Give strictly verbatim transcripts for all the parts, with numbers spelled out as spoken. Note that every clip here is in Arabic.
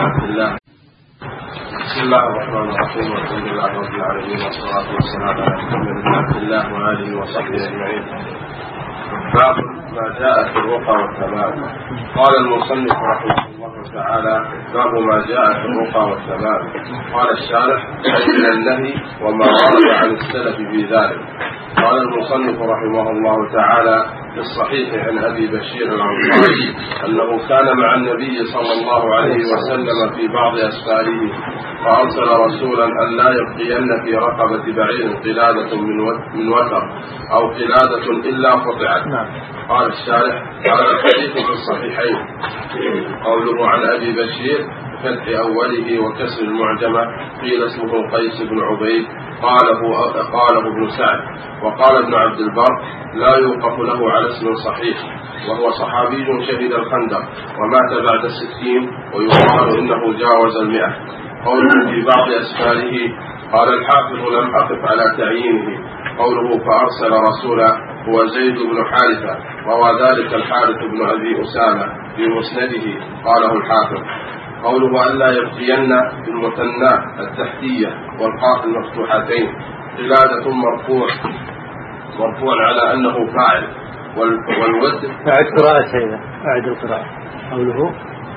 عبد الله. بسم الله الرحمن الرحيم، والحمد لله رب العالمين، والصلاة والسلام على محمد بن عبد الله وآله وصحبه أجمعين. باب ما جاء في الرقى والتمام. قال المصنف رحمه الله تعالى: باب ما جاء في الرقى والتمام. قال الشارح: من النهي وما ورد عن السلف في ذلك. قال المصنف رحمه الله تعالى: في الصحيح عن أبي بشير العنصاري أنه كان مع النبي صلى الله عليه وسلم في بعض أسفاره، فأرسل رسولا أن لا يبقين في رقبة بعير قلادة من وتر أو قلادة إلا قطعت. قال الشارح: هذا الحديث في الصحيحين. قوله عن أبي بشير فتح أوله وكسر المعجمة، قيل اسمه قيس بن عبيد، قاله قاله ابن سعد، وقال ابن عبد البر: لا يوقف له على اسم صحيح، وهو صحابي شهد الخندق ومات بعد الستين، ويقال إنه جاوز المئة. قوله في بعض أسفاره، قال الحافظ: لم أقف على تعيينه. قوله فأرسل رسولا هو زيد بن حارثة، روى ذلك الحارث بن أبي أسامة في مسنده، قاله الحافظ. قوله أن لا يبقين في المثنى التحتية والقاف المفتوحتين قلادة مرفوع مرفوع على أنه فاعل، والود أعد قراءة هذا أعد القراءة. قوله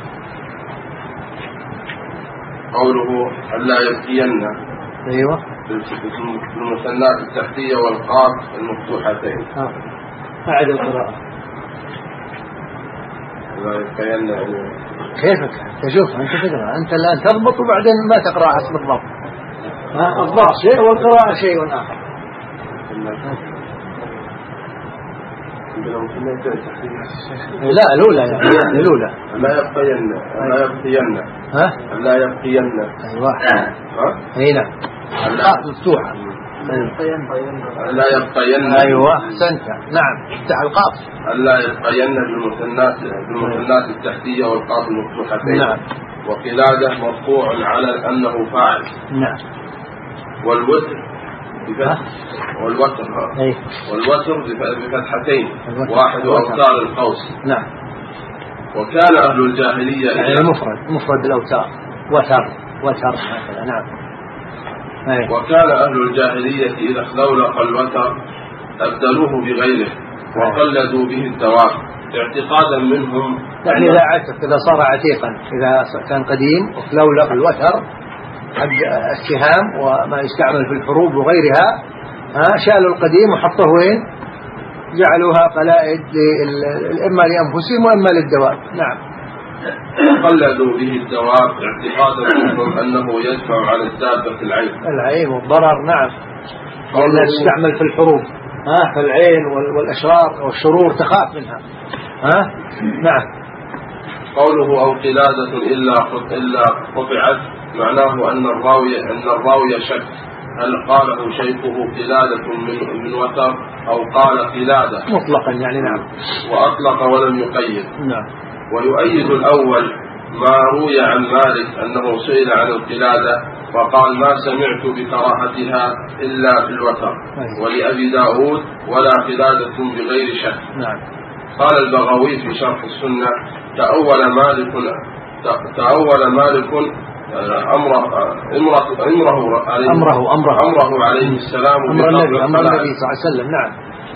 قوله أن لا يبقين أيوة في المثنات التحتية والقاف المفتوحتين. أعد القراءة. لا يبقين كيفك تشوف أنت تقرأ، أنت الآن تضبط وبعدين ما تقرأ حسب الضبط. ها الضبط شيء والقراءة شيء آخر. لا الأولى يعني الأولى لا يبقين لا يبقين ها لا يبقين أيوة ها هنا القاف مفتوحة لا يبقين. أيوة أحسنت، نعم افتح القاف. لا يبقين بالمثنات بالمثنات التحتية والقاف المفتوحتين. نعم. وقلادة مرفوع على أنه فاعل. نعم. والوتر بفتح والوتر أيه. والوتر بفتحتين، واحد أوتار القوس. نعم. وكان أهل الجاهلية يعني مفرد مفرد الأوتار وتر وتر هكذا. نعم. أيه. وكان أهل الجاهلية إذا استولق الوتر أبدلوه بغيره وقلدوا به الدواب اعتقادا منهم، يعني إذا عتق إذا صار عتيقا، إذا كان قديم وفلولق الوتر السهام وما يستعمل في الحروب وغيرها، ها شالوا القديم وحطوه وين؟ جعلوها قلائد إما لأنفسهم وإما للدواب. نعم. قلدوا به الدواب اعتقادا منهم أنه يدفع عن الدابة العين العين والضرر. نعم. لأنها تستعمل في الحروب، ها فالعين والأشرار والشرور تخاف منها. ها نعم. قوله أو قلادة إلا إلا قطعت معناه أن الراوي أن الراوي شك هل قاله شيخه قلادة من من وتر أو قال قلادة مطلقا يعني. نعم. وأطلق ولم يقيد. نعم. ويؤيد الأول ما روي عن مالك أنه سئل عن القلادة فقال ما سمعت بكراهتها إلا في الوتر. ولأبي داود ولا قلادة بغير شك. نعم. قال البغوي في شرح السنة: تأول مالك تأول مالك أمره أمره أمره عليه أمره أمره, أمره عليه السلام أمر النبي أمر النبي صلى الله عليه وسلم. نعم.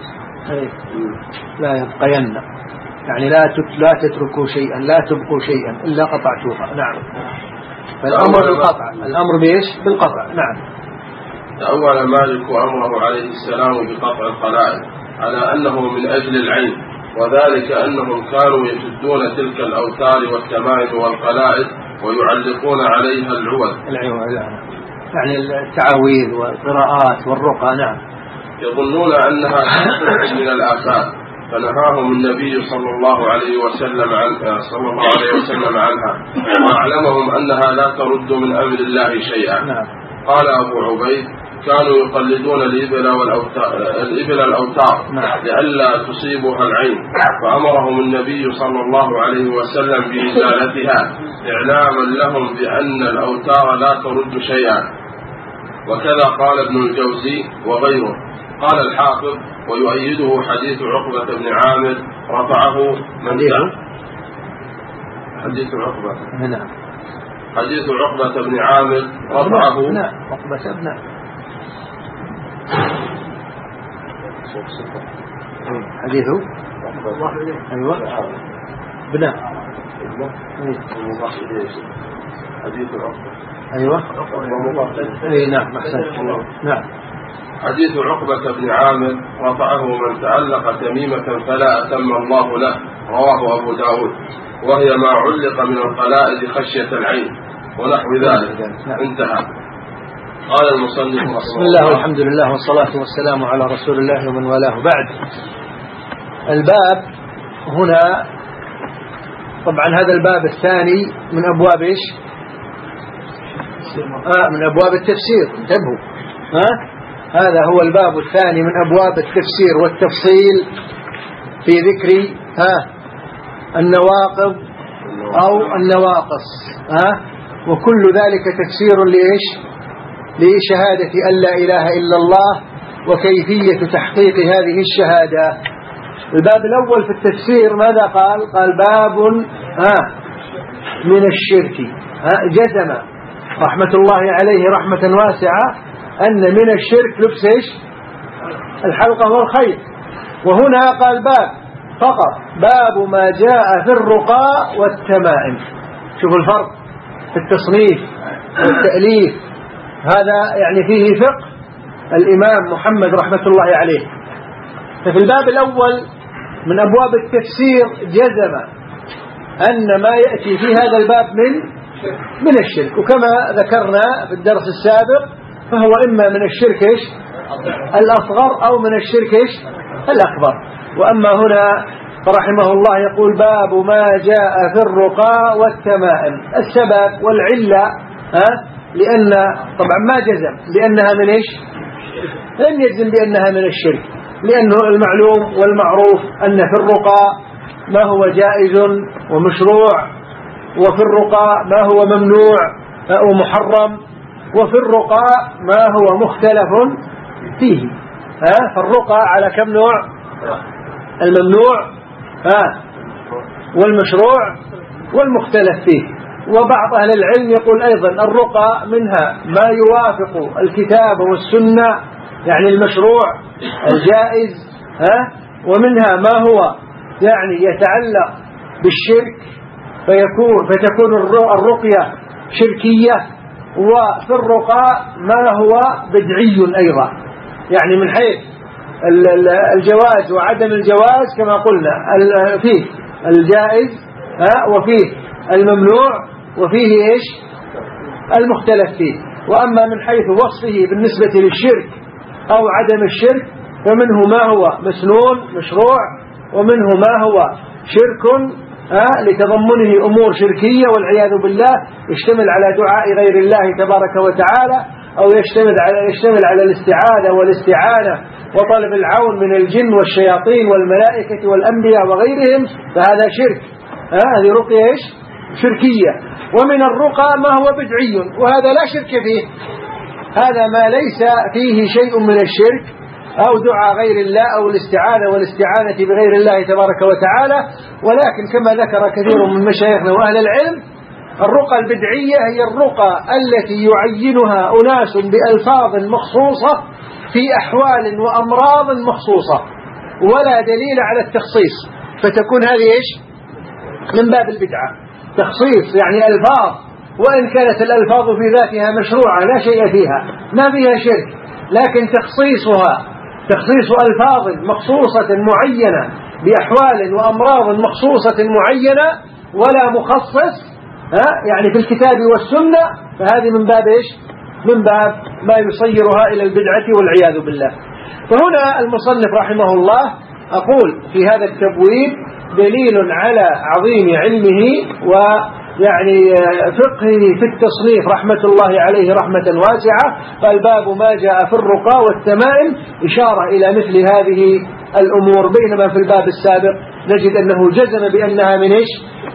لا يبقين يعني لا لا تتركوا شيئا، لا تبقوا شيئا إلا قطعتوها. نعم. فالأمر بالقطع، الأمر بإيش؟ بالقطع. نعم. تأول مالك أمره عليه السلام بقطع الخلائق على أنه من أجل العين، وذلك أنهم كانوا يشدون تلك الأوتار والتمائم والقلائد ويعلقون عليها العوض العوض يعني التعاويذ والقراءات والرقى. نعم. يظنون أنها من الآفات، فنهاهم النبي صلى الله عليه وسلم عن صلى الله عليه وسلم عنها، وأعلمهم أنها لا ترد من أمر الله شيئا. نعم. قال أبو عبيد: كانوا يقلدون الإبل والأوتار الإبل الأوتار لئلا تصيبها العين، فأمرهم النبي صلى الله عليه وسلم بإزالتها إعلاما لهم بأن الأوتار لا ترد شيئا. وكذا قال ابن الجوزي وغيره. قال الحافظ: ويؤيده حديث عقبة بن عامر رفعه من حديث حديث عقبة نعم حديث عقبة بن عامر رفعه. نعم عقبة بن حديثه أيوة بنا حديث عقبة أيوة أي نعم أحسنت. نعم حديث عقبة بن عامر رفعه من تعلق تميمة فلا أتم الله له، رواه أبو داود، وهي ما علق من القلائد خشية العين ونحو ذلك. انتهى. قال المصنف رحمه الله. بسم الله والحمد لله والصلاة والسلام على رسول الله ومن والاه. بعد الباب هنا طبعا هذا الباب الثاني من أبواب إيش؟ آه من أبواب التفسير. انتبهوا، ها هذا هو الباب الثاني من أبواب التفسير والتفصيل في ذكر ها النواقض أو النواقص، ها وكل ذلك تفسير لإيش؟ لشهادة أن لا إله إلا الله وكيفية تحقيق هذه الشهادة. الباب الأول في التفسير ماذا قال؟ قال باب ها من الشرك. ها جزم رحمة الله عليه رحمة واسعة أن من الشرك لبس إيش؟ الحلقة والخيط. وهنا قال باب فقط، باب ما جاء في الرقاء والتمائم. شوفوا الفرق في التصنيف والتأليف، هذا يعني فيه فقه الإمام محمد رحمة الله عليه. ففي الباب الأول من أبواب التفسير جزم أن ما يأتي في هذا الباب من من الشرك، وكما ذكرنا في الدرس السابق فهو إما من الشرك إيش؟ الأصغر أو من الشرك إيش؟ الأكبر. وأما هنا فرحمه الله يقول باب ما جاء في الرقاء والتمائم. السبب والعلة ها لأن طبعا ما جزم بأنها من إيش؟ لم يجزم بأنها من الشرك، لأنه المعلوم والمعروف أن في الرقاء ما هو جائز ومشروع، وفي الرقاء ما هو ممنوع ومحرم، وفي الرقاء ما هو مختلف فيه. ها فالرقاء على كم نوع؟ الممنوع ها والمشروع والمختلف فيه. وبعض أهل العلم يقول أيضا الرقى منها ما يوافق الكتاب والسنة يعني المشروع الجائز، ها ومنها ما هو يعني يتعلق بالشرك فيكون فتكون الرقية شركية. وفي الرقاء ما هو بدعي أيضا، يعني من حيث الجواز وعدم الجواز كما قلنا فيه الجائز ها وفيه الممنوع وفيه إيش؟ المختلف فيه. وأما من حيث وصفه بالنسبة للشرك أو عدم الشرك فمنه ما هو مسنون مشروع، ومنه ما هو شرك ها لتضمنه أمور شركية والعياذ بالله، يشتمل على دعاء غير الله تبارك وتعالى، أو يشتمل على يشتمل على الاستعاذة والاستعانة وطلب العون من الجن والشياطين والملائكة والأنبياء وغيرهم، فهذا شرك. هذه رقية إيش؟ شركية. ومن الرقى ما هو بدعي، وهذا لا شرك فيه، هذا ما ليس فيه شيء من الشرك أو دعاء غير الله أو الاستعانة والاستعانة بغير الله تبارك وتعالى. ولكن كما ذكر كثير من مشايخنا وأهل العلم الرقى البدعية هي الرقى التي يعينها أناس بألفاظ مخصوصة في أحوال وأمراض مخصوصة ولا دليل على التخصيص، فتكون هذه إيش؟ من باب البدعة. تخصيص يعني ألفاظ، وإن كانت الألفاظ في ذاتها مشروعة لا شيء فيها ما فيها شرك، لكن تخصيصها تخصيص ألفاظ مخصوصة معينة بأحوال وأمراض مخصوصة معينة ولا مخصص ها يعني في الكتاب والسنة، فهذه من باب إيش؟ من باب ما يصيرها إلى البدعة والعياذ بالله. فهنا المصنف رحمه الله أقول في هذا التبويب دليل على عظيم علمه ويعني فقهه في التصنيف رحمة الله عليه رحمة واسعة. فالباب ما جاء في الرقى والتمائم إشارة إلى مثل هذه الأمور، بينما في الباب السابق نجد أنه جزم بأنها من إيش؟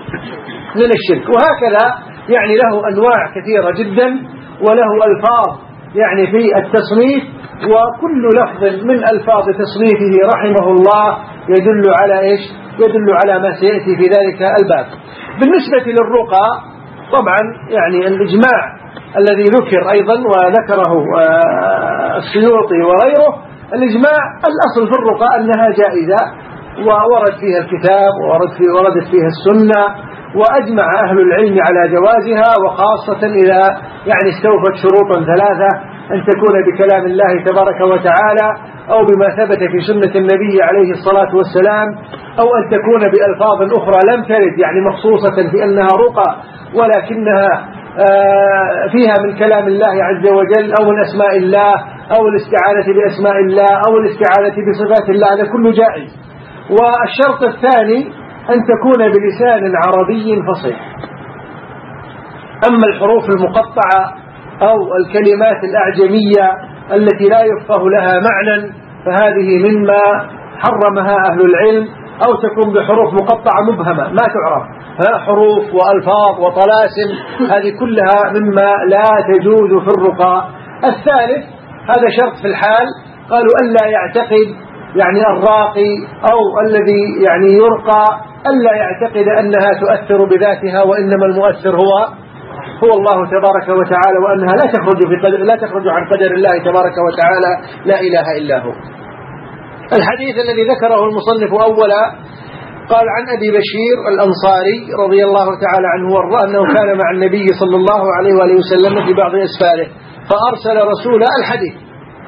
من الشرك. وهكذا يعني له أنواع كثيرة جدا وله ألفاظ يعني في التصنيف، وكل لفظ من ألفاظ تصنيفه رحمه الله يدل على إيش؟ يدل على ما سيأتي في ذلك الباب. بالنسبة للرقى طبعا يعني الإجماع الذي ذكر أيضا وذكره السيوطي وغيره، الإجماع الأصل في الرقى أنها جائزة، وورد فيها الكتاب وورد فيه وردت فيها السنة، وأجمع أهل العلم على جوازها، وخاصة إذا يعني استوفت شروطا ثلاثة: أن تكون بكلام الله تبارك وتعالى، أو بما ثبت في سنة النبي عليه الصلاة والسلام، أو أن تكون بألفاظ أخرى لم ترد يعني مخصوصة في أنها رقى ولكنها فيها من كلام الله عز وجل، أو من أسماء الله، أو الاستعانة بأسماء الله، أو الاستعانة بصفات الله، هذا كله جائز. والشرط الثاني أن تكون بلسان عربي فصيح. أما الحروف المقطعة أو الكلمات الأعجمية التي لا يفقه لها معنى فهذه مما حرمها أهل العلم، أو تكون بحروف مقطعة مبهمة ما تعرف، حروف وألفاظ وطلاسم، هذه كلها مما لا تجوز في الرقى. الثالث هذا شرط في الحال، قالوا ألا يعتقد يعني الراقي أو الذي يعني يرقى ألا يعتقد أنها تؤثر بذاتها، وإنما المؤثر هو هو الله تبارك وتعالى، وأنها لا تخرج في قدر لا تخرج عن قدر الله تبارك وتعالى، لا إله إلا هو. الحديث الذي ذكره المصنف أولا قال عن أبي بشير الأنصاري رضي الله تعالى عنه وارضاه أنه كان مع النبي صلى الله عليه وآله وسلم في بعض أسفاره فأرسل رسولا الحديث.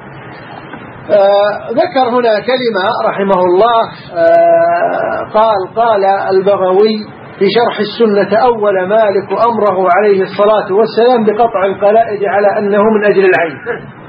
آه ذكر هنا كلمة رحمه الله، آه قال قال البغوي في شرح السنة: أول مالك أمره عليه الصلاة والسلام بقطع القلائد على أنه من أجل العين.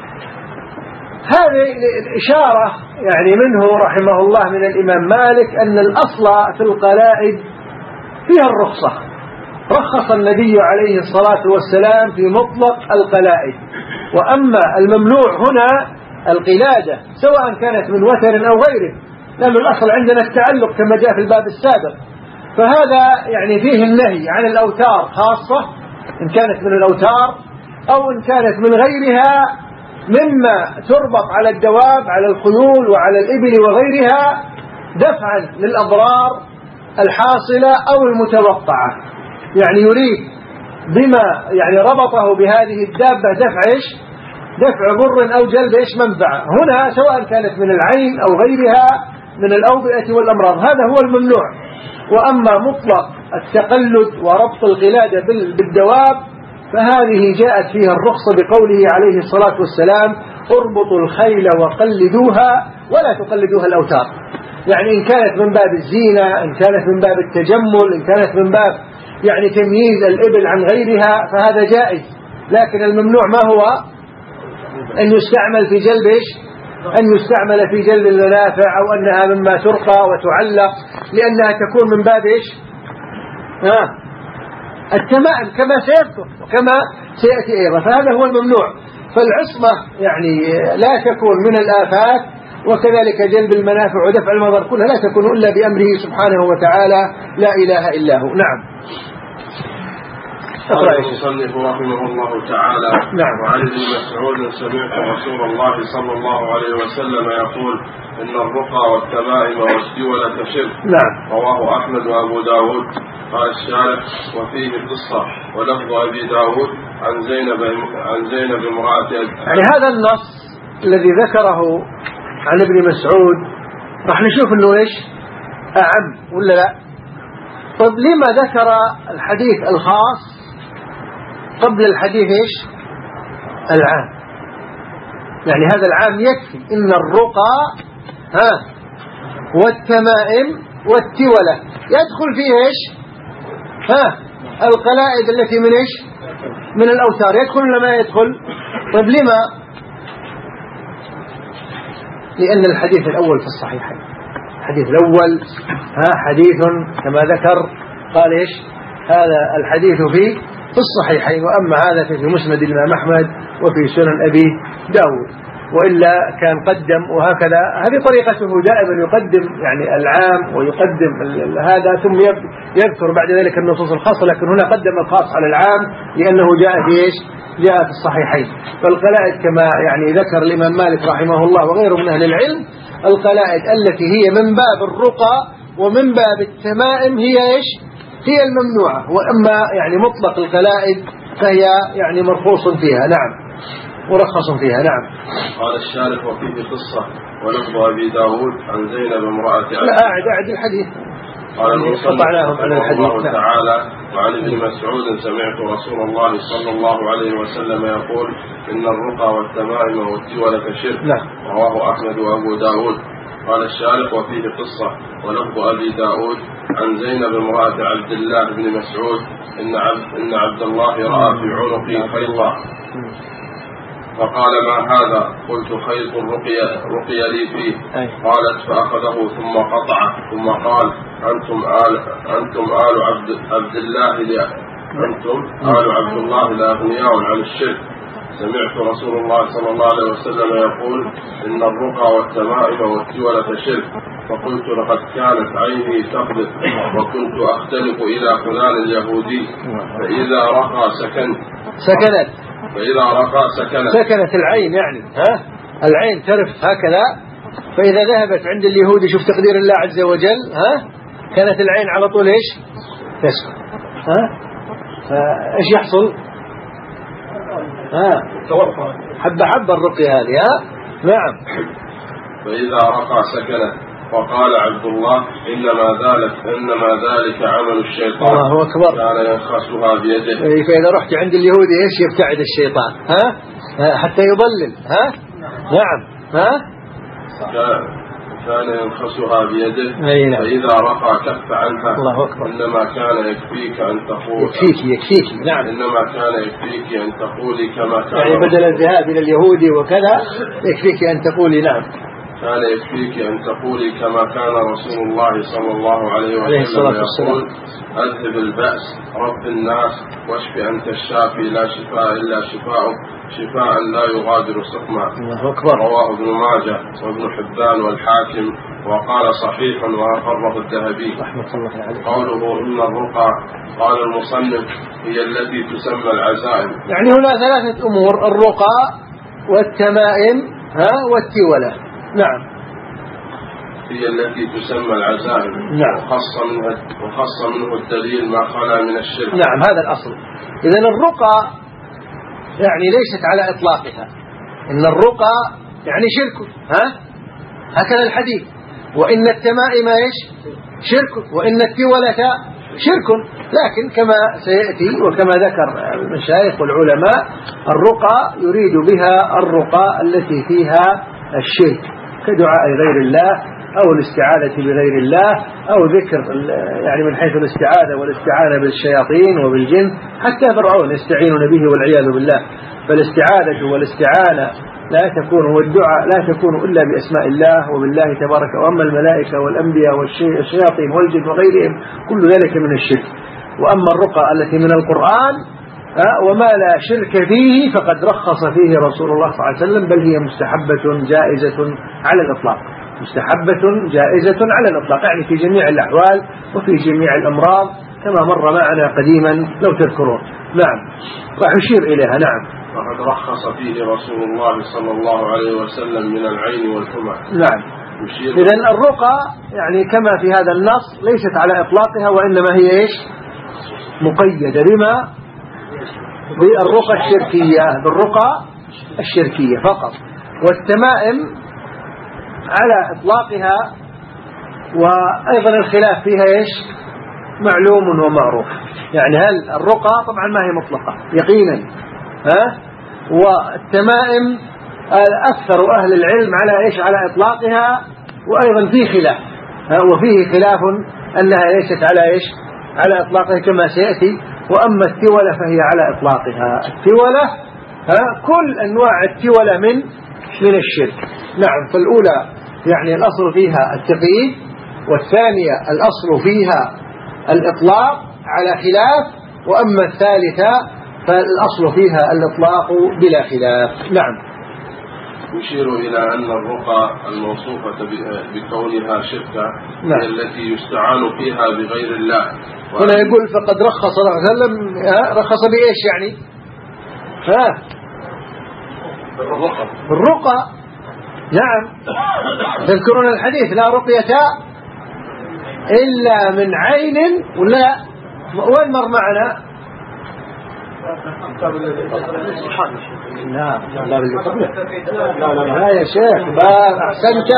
هذه الإشارة يعني منه رحمه الله من الإمام مالك أن الأصل في القلائد فيها الرخصة، رخص النبي عليه الصلاة والسلام في مطلق القلائد. وأما الممنوع هنا القلادة سواء كانت من وتر أو غيره، لأن الأصل عندنا التعلق كما جاء في الباب السابق، فهذا يعني فيه النهي عن الأوتار خاصة إن كانت من الأوتار، أو إن كانت من غيرها مما تربط على الدواب على الخيول وعلى الإبل وغيرها دفعا للأضرار الحاصلة أو المتوقعة، يعني يريد بما يعني ربطه بهذه الدابة دفع إيش؟ دفع ضر أو جلب إيش؟ منفعة. هنا سواء كانت من العين أو غيرها من الأوبئة والأمراض، هذا هو الممنوع. وأما مطلق التقلد وربط القلادة بالدواب فهذه جاءت فيها الرخصة بقوله عليه الصلاة والسلام: اربطوا الخيل وقلدوها ولا تقلدوها الأوتار. يعني إن كانت من باب الزينة، إن كانت من باب التجمل، إن كانت من باب يعني تمييز الإبل عن غيرها فهذا جائز. لكن الممنوع ما هو؟ أن يستعمل في جلب إيش؟ أن يستعمل في جلب المنافع، أو أنها مما ترقى وتعلق لأنها تكون من باب إيش؟ آه التمائم كما سيذكر وكما سيأتي أيضا، فهذا هو الممنوع. فالعصمة يعني لا تكون من الآفات، وكذلك جلب المنافع ودفع المضر كلها لا تكون إلا بأمره سبحانه وتعالى، لا إله إلا هو. نعم. قال المصنف رحمه الله تعالى: نعم. وعن ابن مسعود سمعت رسول الله صلى الله عليه وسلم يقول: إن الرقى والتمائم والسولة شرك. نعم. رواه أحمد وأبو داود. قال الشارح: وفيه قصة ولفظ أبي داود عن زينب عن زينب امرأة. يعني هذا النص الذي ذكره عن ابن مسعود راح نشوف انه ايش؟ أعم ولا لا؟ طب لما ذكر الحديث الخاص قبل الحديث ايش؟ العام. يعني هذا العام يكفي. إن الرقى ها والتمائم والتولة يدخل فيه ايش؟ ها القلائد التي من ايش؟ من الأوتار يدخل ولا ما يدخل؟ طيب لما؟ لأن الحديث الأول في الصحيحين. الحديث الأول ها حديث كما ذكر قال ايش؟ هذا الحديث في في الصحيحين، وأما هذا في مسند الإمام أحمد وفي سنن أبي داود، وإلا كان قدم. وهكذا هذه طريقته دائما، يقدم يعني العام ويقدم هذا ثم يذكر بعد ذلك النصوص الخاصة، لكن هنا قدم الخاص على العام لأنه جاء في إيش؟ جاء في الصحيحين. فالقلائد كما يعني ذكر الإمام مالك رحمه الله وغيره من أهل العلم، القلائد التي هي من باب الرقى ومن باب التمائم هي إيش؟ هي الممنوعة. وأما يعني مطلق القلائد فهي يعني مرخوص فيها، نعم، مرخص فيها، نعم. قال الشارح وفيه قصة ولفظ أبي داود عن زينب امرأة عبد. لا أعد أعد الحديث. قال المصنف رحمه الله نعم. تعالى وعن ابن مسعود سمعت رسول الله صلى الله عليه وسلم يقول إن الرقى والتمائم والتولة شرك. نعم. رواه أحمد وأبو داود. قال الشارح وفيه قصة ولفظ أبي داود عن زينب امرأة عبد الله بن مسعود إن عبد, إن عبد الله رأى في عنقي خيطا فقال ما هذا؟ قلت خيط رقي, رقي لي فيه. قالت فأخذه ثم قطعه ثم قال أنتم آل, أنتم آل عبد, عبد الله أنتم آل عبد الله لأغنياء عن الشرك. سمعت رسول الله صلى الله عليه وسلم يقول إن الرقى والتمائم والتولة شرك. فقلت لقد كانت عيني تقذف وكنت أختلف إلى فلان اليهودي فإذا رقى سكنت سكنت فإذا رقى سكنت سكنت العين، يعني ها العين ترف هكذا، فإذا ذهبت عند اليهودي شوف تقدير الله عز وجل، ها كانت العين على طول إيش تسكن. ها إيش يحصل؟ ها حبة حبة الرقية هذه، ها نعم. فإذا رقى سكنت. وقال عبد الله إنما ذلك إنما ذلك عمل الشيطان. الله أكبر. كان ينخسها بيده. فإذا رحت عند اليهودي إيش يبتعد الشيطان، ها حتى يضلل، ها نعم، ها كان ينخسها بيده. نعم. فإذا رقى كف عنها. الله أكبر. إنما كان يكفيك أن تقول يكفيك يكفيك نعم. إنما كان يكفيك أن تقولي كما كان، يعني بدل الذهاب إلى اليهودي وكذا يكفيك أن تقولي نعم. كان يكفيك أن تقولي كما كان رسول الله صلى الله عليه وسلم يقول أذهب البأس رب الناس واشف أنت الشافي لا شفاء إلا شفاءك شفاء لا يغادر سقما. رواه ابن ماجه وابن حبان والحاكم وقال صحيح وأقره الذهبي رحمة الله عليه. قوله إن الرقى قال المصنف هي التي تسمى العزائم. يعني هنا ثلاثة أمور: الرقى والتمائم ها والتولة. نعم. هي التي تسمى العزائم. نعم. وخص منها وخص منه الدليل ما خلا من الشرك. نعم هذا الأصل. إذن الرقى يعني ليست على إطلاقها. إن الرقى يعني شرك، ها هكذا الحديث. وإن التمائم إيش شرك وإن التولة شرك. لكن كما سيأتي وكما ذكر المشايخ والعلماء الرقى يريد بها الرقى التي فيها الشرك كدعاء غير الله أو الاستعاذة بغير الله أو ذكر يعني من حيث الاستعاذة والاستعانة بالشياطين وبالجن. حتى فرعون يستعينون به والعياذ بالله. فالاستعاذة والاستعانة لا تكون والدعاء لا تكون إلا بأسماء الله وبالله تبارك. وأما الملائكة والأنبياء والشياطين والجن وغيرهم كل ذلك من الشرك. وأما الرقى التي من القرآن وما لا شرك فيه فقد رخص فيه رسول الله صلى الله عليه وسلم، بل هي مستحبة جائزة على الإطلاق. مستحبة جائزة على الإطلاق يعني في جميع الأحوال وفي جميع الأمراض كما مر معنا قديما لو تذكرون. نعم راح يشير إليها. نعم. وقد رخص فيه رسول الله صلى الله عليه وسلم من العين والحمى. نعم. إذن الرقى يعني كما في هذا النص ليست على إطلاقها وإنما هي إيش مقيدة بما بالرقى الشركية بالرقى الشركية فقط. والتمائم على إطلاقها وأيضا الخلاف فيها إيش معلوم ومعروف. يعني هل الرقى طبعا ما هي مطلقة يقينا، ها والتمائم أكثر أهل العلم على إيش على إطلاقها وأيضا في خلاف، وفيه خلاف أنها ليست على إيش على إطلاقها كما سيأتي. وأما التولة فهي على إطلاقها. التولة ها كل أنواع التولة من من الشرك. نعم. فالأولى يعني الأصل فيها التقييد، والثانية الأصل فيها الإطلاق على خلاف، وأما الثالثة فالأصل فيها الإطلاق بلا خلاف. نعم. يشير إلى أن الرقى الموصوفة بكونها شركة هي التي يستعان فيها بغير الله. هنا يقول فقد رخص صلى الله عليه وسلم. رخص بإيش يعني ها بالرقى. بالرقى. نعم. تذكرون الحديث لا رقية إلا من عين ولا وين مر معنا؟ لا لا لا لا يا شيخ. باب أحسنت،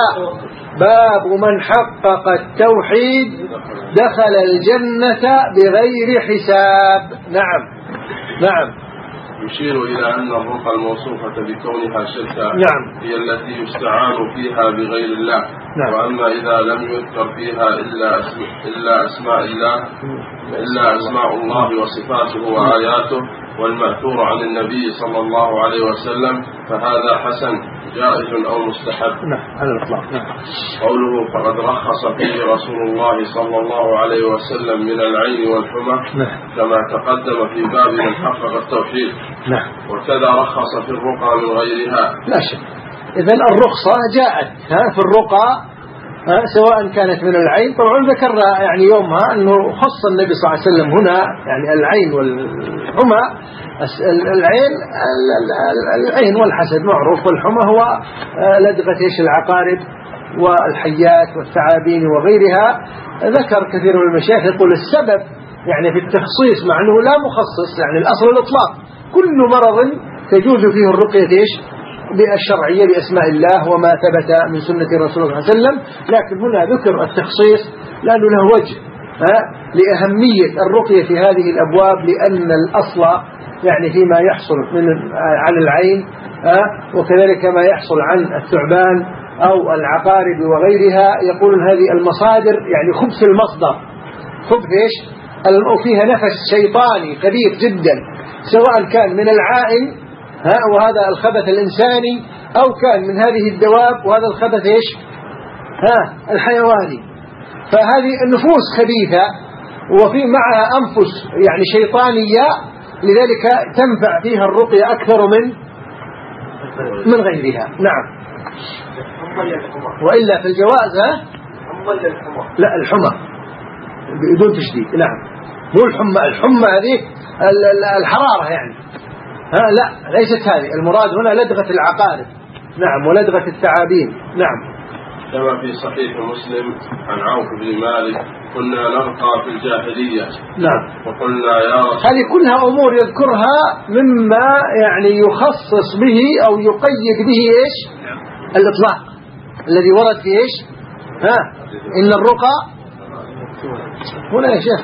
باب من حقق التوحيد دخل الجنة بغير حساب. نعم نعم. يشير إلى أن الرقى الموصوفة بكونها شركا نعم. هي التي يستعان فيها بغير الله. نعم. وأما إذا لم يذكر فيها إلا أسماء, إلا أسماء الله إلا أسماء الله وصفاته وآياته والمأثور عن النبي صلى الله عليه وسلم فهذا حسن جائز أو مستحب. نعم على الإطلاق. نعم. قوله فقد رخص فيه رسول الله صلى الله عليه وسلم من العين والحمى. نعم. كما تقدم في باب من حقق التوحيد. نعم. وكذا رخص في الرقى من غيرها. لا شك. إذن الرخصة جاءت ها في الرقى ها سواء كانت من العين. طبعا ذكرنا يعني يومها أنه خص النبي صلى الله عليه وسلم هنا يعني العين والحمى. العين العين والحسد معروف، والحمى هو لدغة ايش العقارب والحيات والثعابين وغيرها. ذكر كثير من المشايخ يقول السبب يعني في التخصيص مع أنه لا مخصص، يعني الأصل الإطلاق، كل مرض تجوز فيه الرقية ايش بالشرعية بأسماء الله وما ثبت من سنة رسول الله صلى الله عليه وسلم. لكن هنا ذكر التخصيص لأنه له وجه ها لأهمية الرقية في هذه الأبواب، لأن الأصل يعني فيما يحصل من عن العين ها وكذلك ما يحصل عن الثعبان أو العقارب وغيرها، يقولون هذه المصادر يعني خبث المصدر، خبث إيش وفيها نفس شيطاني كبير جدا، سواء كان من العائن ها وهذا الخبث الإنساني أو كان من هذه الدواب وهذا الخبث إيش ها الحيواني. فهذه النفوس خبيثة وفي معها أنفس يعني شيطانية، لذلك تنفع فيها الرقية أكثر من من غيرها. نعم. وإلا في الجواز ها لا الحمى بدون تشديد. نعم مو الحمى، الحمى هذه الحرارة يعني ها لا ليست هذه المراد هنا، لدغة العقارب نعم ولدغة الثعابين. نعم. كما في صحيح مسلم عن عوف بن مالك كنا نرقى في الجاهلية. نعم. وقلنا يا رسول هذه كلها أمور يذكرها مما يعني يخصص به أو يقيد به إيش الإطلاق الذي ورد في إيش ها إن الرقى هنا يا شيخ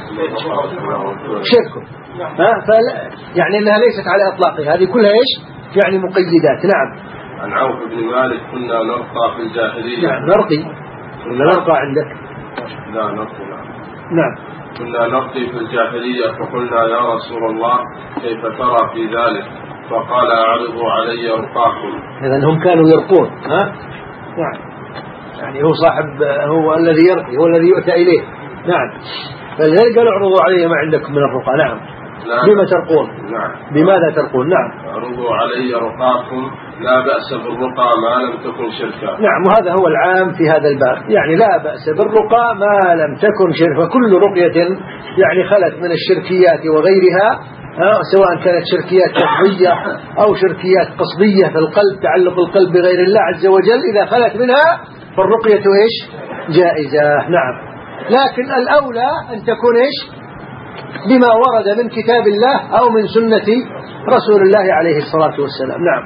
شرك ها فلا يعني إنها ليست على إطلاقها، هذه كلها إيش يعني مقيدات. نعم. عن عوف بن مالك كنا نرقى في الجاهلية. نعم نرقي كنا نرقى عندك. لا نرقي. نعم. كنا نرقي في الجاهلية فقلنا يا رسول الله كيف ترى في ذلك؟ فقال أعرضوا علي رقاكم. إذن هم كانوا يرقون ها نعم يعني هو صاحب هو الذي يرقي هو الذي يؤتى إليه. نعم. فلذلك قالوا اعرضوا علي ما عندكم من الرقى. نعم. بما ترقون؟ نعم. بماذا ترقون؟ نعم. اعرضوا علي رقاكم لا بأس بالرقى ما لم تكن شركا. نعم وهذا هو العام في هذا الباب، يعني لا بأس بالرقى ما لم تكن شركا، فكل رقية يعني خلت من الشركيات وغيرها سواء كانت شركيات لفظية أو شركيات قصدية في القلب تعلق القلب بغير الله عز وجل، إذا خلت منها فالرقية إيش جائزة. نعم. لكن الأولى أن تكون إيش بما ورد من كتاب الله أو من سنة رسول الله عليه الصلاة والسلام. نعم.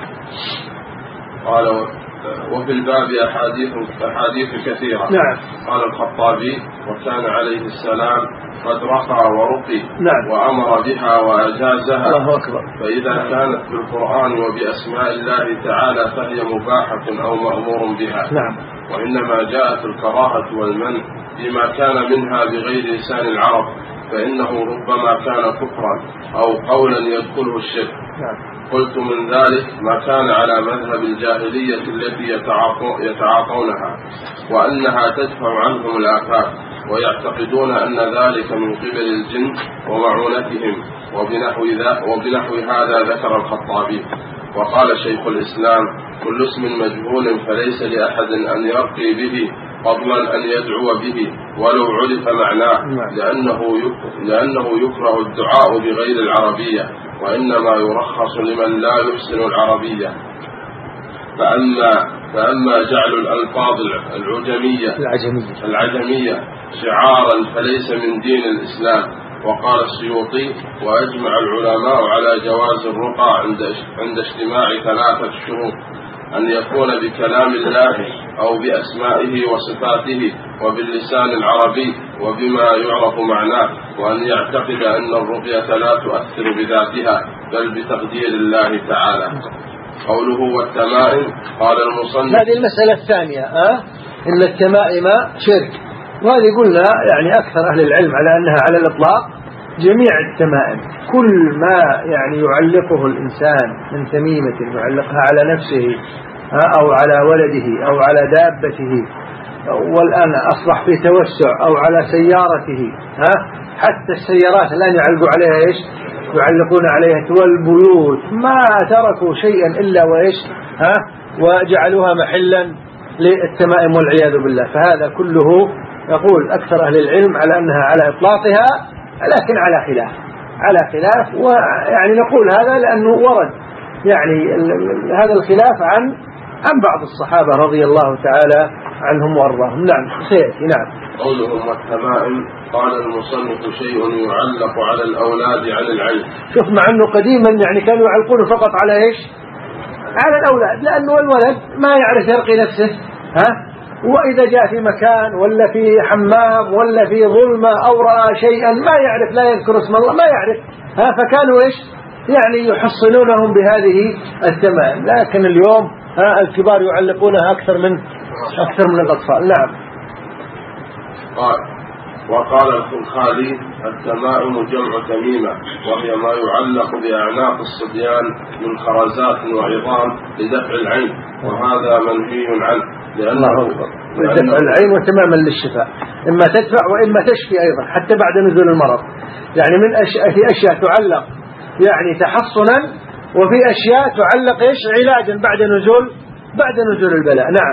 قال وفي الباب أحاديث أحاديث كثيرة. نعم. قال الخطابي وكان عليه السلام قد رقى ورقي. نعم. وأمر بها وأجازها. الله أكبر. فإذا كانت بالقرآن وبأسماء الله تعالى فهي مباحة أو مأمور بها. نعم. وإنما جاءت الكراهة والمنع فيما كان منها بغير لسان العرب، فإنه ربما كان كفرا أو قولا يدخله الشرك. نعم. قلت من ذلك ما كان على مذهب الجاهلية التي يتعاطونها وأنها تدفع عنهم الآفات، ويعتقدون أن ذلك من قبل الجن ومعونتهم وبنحو, وبنحو هذا ذكر الخطابي. وقال شيخ الإسلام كل اسم مجهول فليس لأحد أن يرقي به فضلا أن يدعو به ولو عرف معناه، لأنه لأنه يكره الدعاء بغير العربية، وإنما يرخص لمن لا يحسن العربية. فأما, فأما جعل الألفاظ العجمية, العجمية. العجمية شعارا فليس من دين الإسلام، وقال السيوطي: وأجمع العلماء على جواز الرقى عند عند اجتماع ثلاثة شروط: أن يكون بكلام الله أو بأسمائه وصفاته وباللسان العربي وبما يعرف معناه، وأن يعتقد أن الرقية لا تؤثر بذاتها بل بتقدير الله تعالى. قوله والتمائم، قال المصنف: هذه المسألة الثانية، أه؟ إن التمائم شرك، وهذه قلنا يعني أكثر أهل العلم على أنها على الإطلاق جميع التمائم، كل ما يعني يعلقه الإنسان من تميمة يعلقها على نفسه أو على ولده أو على دابته، والآن أصبح في توسع، أو على سيارته، ها حتى السيارات الآن يعلقوا عليها إيش؟ يعلقون عليها، والبيوت ما تركوا شيئا إلا وإيش؟ ها وجعلوها محلا للتمائم والعياذ بالله. فهذا كله يقول أكثر أهل العلم على أنها على إطلاقها، لكن على خلاف على خلاف ويعني نقول هذا لأنه ورد يعني هذا الخلاف عن عن بعض الصحابة رضي الله تعالى عنهم وارضاهم. نعم سيأتي. نعم. قولهم والتمائم، قال المصنف: شيء يعلق على الأولاد عن العين. شوف، مع أنه قديما يعني كانوا يعلقونه فقط على إيش؟ على الأولاد، لأنه الولد ما يعرف يرقي نفسه، ها وإذا جاء في مكان ولا في حمام ولا في ظلمة أو رأى شيئا ما يعرف، لا يذكر اسم الله، ما يعرف، ها فكانوا إيش يعني يحصنونهم بهذه التمائم. لكن اليوم ها الكبار يعلقونها أكثر من أكثر من الأطفال. نعم. قال: وقال الخلخالي: التمائم جمع تميمة، وهي ما يعلق بأعناق الصبيان من خرزات وعظام لدفع العين، وهذا منهي عنه لأنه لدفع العين وتماما للشفاء، إما تدفع وإما تشفي أيضا حتى بعد نزول المرض. يعني من أشياء في أشياء تعلق يعني تحصنا، وفي أشياء تعلق إيش علاجا بعد نزول بعد نزول البلاء. نعم.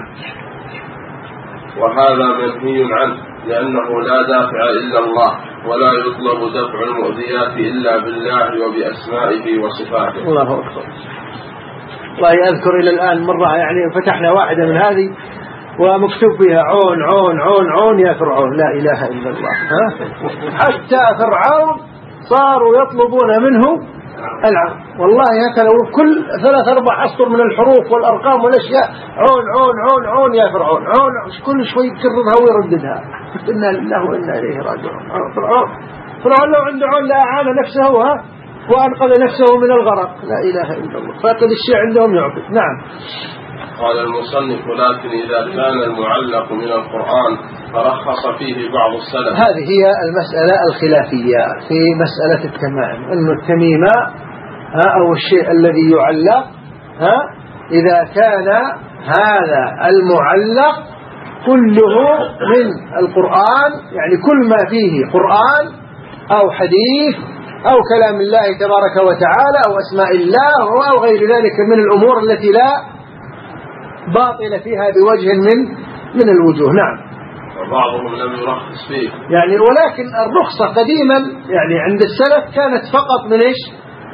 وهذا منهي عنه لأنه لا دافع إلا الله، ولا يطلب دفع المؤذيات إلا بالله وبأسمائه وصفاته. الله أكبر. والله أذكر إلى الآن مرة يعني فتحنا واحدة من هذه ومكتوب فيها عون عون عون عون يا فرعون، لا إله إلا الله، ها؟ حتى فرعون صاروا يطلبون منه العون. والله هكذا كل ثلاث أربع أسطر من الحروف والأرقام والأشياء عون عون عون عون يا فرعون عون، كل شوي يكررها ويرددها. إنا لله وإنا إليه راجعون. فرعون فرعون لو عنده عون لأعان نفسه ها وأنقذ نفسه من الغرق، لا إله إلا الله. فاقد الشيء عندهم يعبد. نعم. قال المصنف: لكن إذا كان المعلق من القرآن فرخص فيه بعض السلف. هذه هي المسألة الخلافية في مسألة التمائم، أن التميمة أو الشيء الذي يعلق ها إذا كان هذا المعلق كله من القرآن، يعني كل ما فيه قرآن أو حديث أو كلام الله تبارك وتعالى أو أسماء الله أو غير ذلك من الأمور التي لا باطل فيها بوجه من من الوجوه. نعم. وبعضهم لم يرخص فيه يعني، ولكن الرخصة قديما يعني عند السلف كانت فقط من إيش؟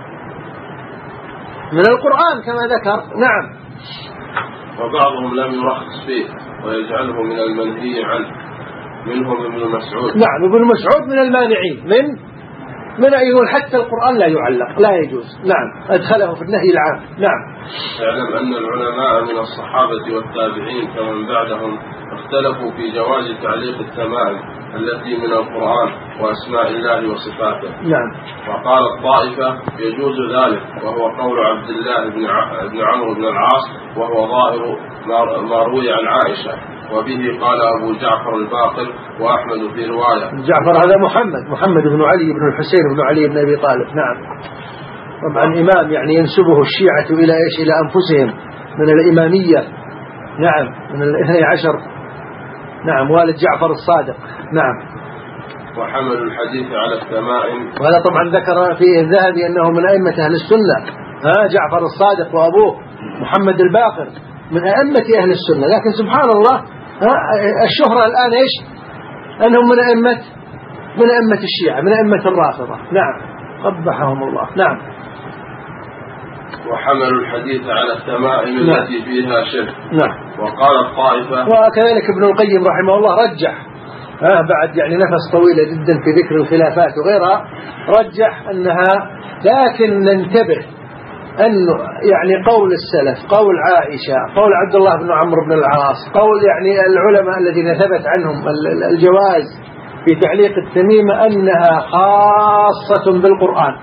من القرآن كما ذكر. نعم. وبعضهم لم يرخص فيه ويجعله من المنهي عنه، منهم ابن مسعود. نعم، ابن مسعود من المانعين من من يقول حتى القرآن لا يعلق، لا يجوز. نعم، أدخله في النهي العام. نعم. اعلم أن العلماء من الصحابة والتابعين كمن بعدهم اختلفوا في جواز تعليق التمائم التي من القرآن وأسماء الله وصفاته. نعم. وقال الطائفة يجوز ذلك، وهو قول عبد الله بن عمرو بن العاص، وهو ظاهر ما روي عن عائشة، وبه قال أبو جعفر الباقر وأحمد في رواية. جعفر هذا محمد محمد بن علي بن الحسين بن علي بن أبي طالب. نعم. طبعا إمام يعني ينسبه الشيعة إلى إيش؟ إلى أنفسهم من الإمامية. نعم، من الاثني عشر. نعم، والد جعفر الصادق. نعم. وحمل الحديث على التمائم، وهذا طبعا ذكر فيه الذهبي أنه من أئمة أهل السنة. ها جعفر الصادق وأبوه محمد الباقر من أئمة أهل السنة، لكن سبحان الله الشهرة الآن إيش؟ أنهم من أئمة من أئمة الشيعة، من أئمة الرافضة. نعم، قبحهم الله. نعم. وحملوا الحديث على التمائم التي فيها شرك. نعم. وقال الطائفة، وكذلك ابن القيم رحمه الله رجح ها بعد يعني نفس طويلة جدا في ذكر الخلافات وغيرها، رجح أنها، لكن ننتبه أنه يعني قول السلف، قول عائشة، قول عبد الله بن عمرو بن العاص، قول يعني العلماء الذين ثبت عنهم الجواز في تعليق التميمة أنها خاصة بالقرآن.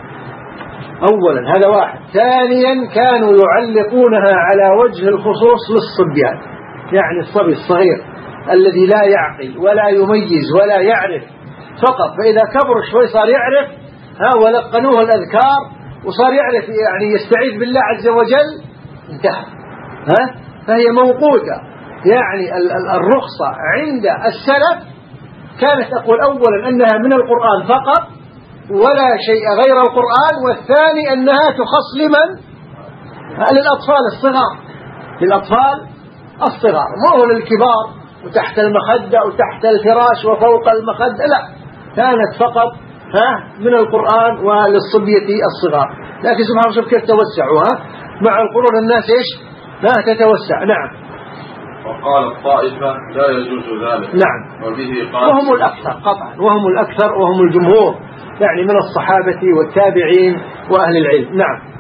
أولا هذا واحد. ثانيا كانوا يعلقونها على وجه الخصوص للصبيان، يعني الصبي الصغير الذي لا يعقل ولا يميز ولا يعرف فقط، فإذا كبر شوي صار يعرف ها ولقنوه الأذكار وصار يعرف يعني يستعيذ بالله عز وجل انتهى. ها فهي موقوتة. يعني الرخصة عند السلف كانت أقول أولا أنها من القرآن فقط ولا شيء غير القرآن، والثاني أنها تخص لمن؟ للأطفال الصغار، للأطفال الصغار، مو للكبار وتحت المخدة وتحت الفراش وفوق المخدة، لا، كانت فقط ها من القرآن وللصبية الصغار. لكن سبحان الله شوف كيف توسعوا، ها مع القرون الناس إيش لا تتوسع. نعم. وقال الطائفة لا يجوز ذلك. نعم. وبه قال وهم الأكثر قطعا، وهم الأكثر وهم الجمهور يعني من الصحابة والتابعين وأهل العلم. نعم.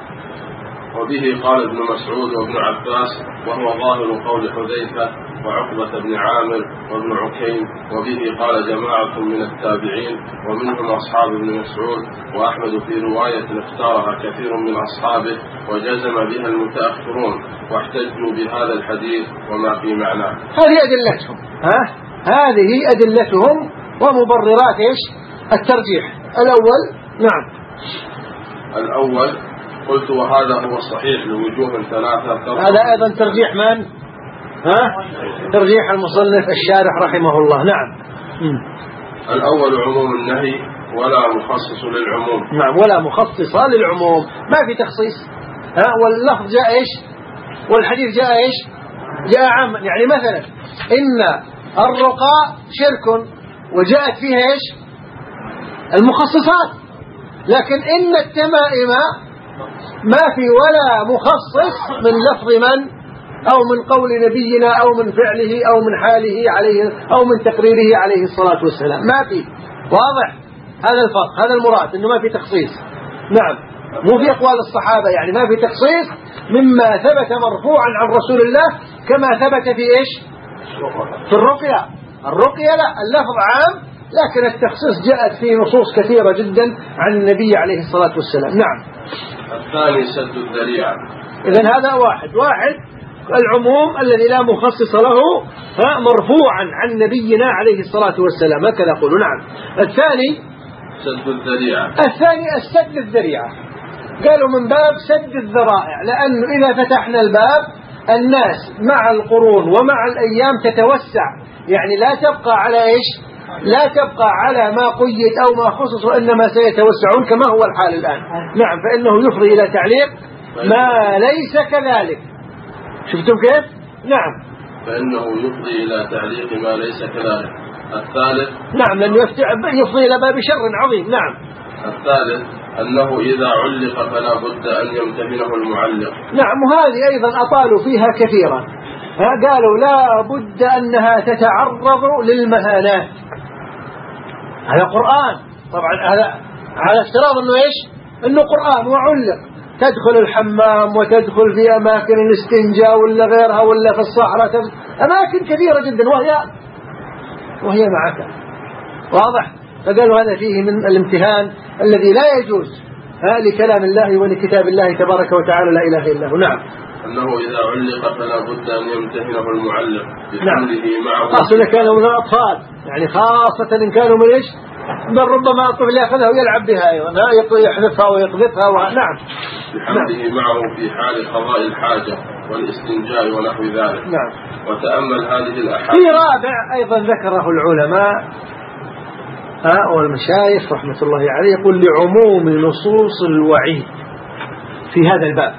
وبه قال ابن مسعود وابن عباس، وهو ظاهر قول حذيفة وعقبة بن عامر وابن عكيم. وبه قال جماعة من التابعين ومنهم أصحاب ابن مسعود، وأحمد في رواية اختارها كثير من أصحابه وجزم بها المتأخرون، واحتجوا بهذا الحديث وما في معناه. هذه أدلتهم، ها هذه أدلتهم ومبررات إيش الترجيح. الأول نعم الأول قلت وهذا هو الصحيح لوجوه ثلاثة. هذا أيضا ترجيح من؟ ها؟ ترجيح المصنف الشارح رحمه الله. نعم. الأول عموم النهي ولا مخصص للعموم. نعم، ولا مخصص للعموم، ما في تخصيص. ها واللفظ جاء إيش والحديث جاء إيش جاء عام. يعني مثلا إن الرقى شرك وجاءت فيها إيش المخصصات، لكن إن التمائم ما في ولا مخصص من لفظ من أو من قول نبينا أو من فعله أو من حاله عليه أو من تقريره عليه الصلاة والسلام، ما في. واضح هذا الفرق، هذا المراد إنه ما في تخصيص. نعم، مو في أقوال الصحابة، يعني ما في تخصيص مما ثبت مرفوعا عن رسول الله كما ثبت في إيش في الرقية. الرقية لا، اللفظ عام، لكن التخصيص جاءت فيه نصوص كثيرة جدا عن النبي عليه الصلاة والسلام. نعم. الثاني سد الذريعة. إذن هذا واحد واحد العموم الذي لا مخصص له مرفوعا عن نبينا عليه الصلاة والسلام، هكذا يقول. نعم. الثاني سد الذريعة. الثاني السد الذريعة، قالوا من باب سد الذرائع، لأنه إذا فتحنا الباب الناس مع القرون ومع الأيام تتوسع، يعني لا تبقى على إيش لا تبقى على ما قيد أو ما خصص، وإنما سيتوسعون كما هو الحال الآن. نعم، فإنه يفضي إلى تعليق ما ليس كذلك. شفتم كيف؟ نعم، فإنه يفضي إلى تعليق ما ليس كذلك. الثالث نعم، لأنه يفضي إلى باب شر عظيم. نعم. الثالث أنه إذا علق فلا بد أن يمتهنه المعلق. نعم، وهذه أيضا أطالوا فيها كثيرا، قالوا لا بد أنها تتعرض للمهانات. هذا قرآن طبعا، هذا على افتراض أنه إيش أنه قرآن وعلق، تدخل الحمام وتدخل في أماكن الاستنجاء ولا غيرها ولا في الصحراء، أماكن كثيرة جدا وهي وهي معك. واضح؟ فقالوا هذا فيه من الامتهان الذي لا يجوز لكلام الله ولكتاب الله تبارك وتعالى لا إله إلا هو. نعم. أنه إذا علق فلا بد أن يمتهنه المعلق بحمله معه، خاصة إن كانوا من الأطفال، يعني خاصة إن كانوا من إيش بل ربما الطفل يأخذها ويلعب بها أيضا، يحذفها ويقذفها و... نعم، بحمله نعم. معه في حال قضاء الحاجة والاستنجاء ونحو ذلك. نعم. وتأمل هذه الأحاديث. في رابع أيضا ذكره العلماء ها والمشايخ رحمة الله عليه، يقول لعموم نصوص الوعيد في هذا الباب،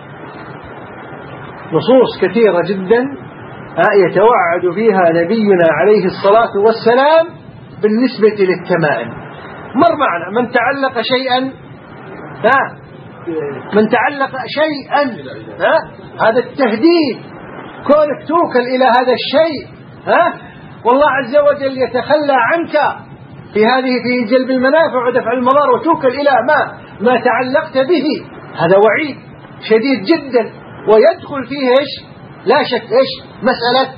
نصوص كثيرة جدا يتوعد فيها نبينا عليه الصلاة والسلام بالنسبة للتمائم. مر معنا من تعلق شيئا ها من تعلق شيئا ها هذا التهديد، كونك توكل إلى هذا الشيء ها والله عز وجل يتخلى عنك في هذه في جلب المنافع ودفع المضار وتوكل إلى ما ما تعلقت به. هذا وعيد شديد جدا، ويدخل فيه إيش؟ لا شك إيش؟ مسألة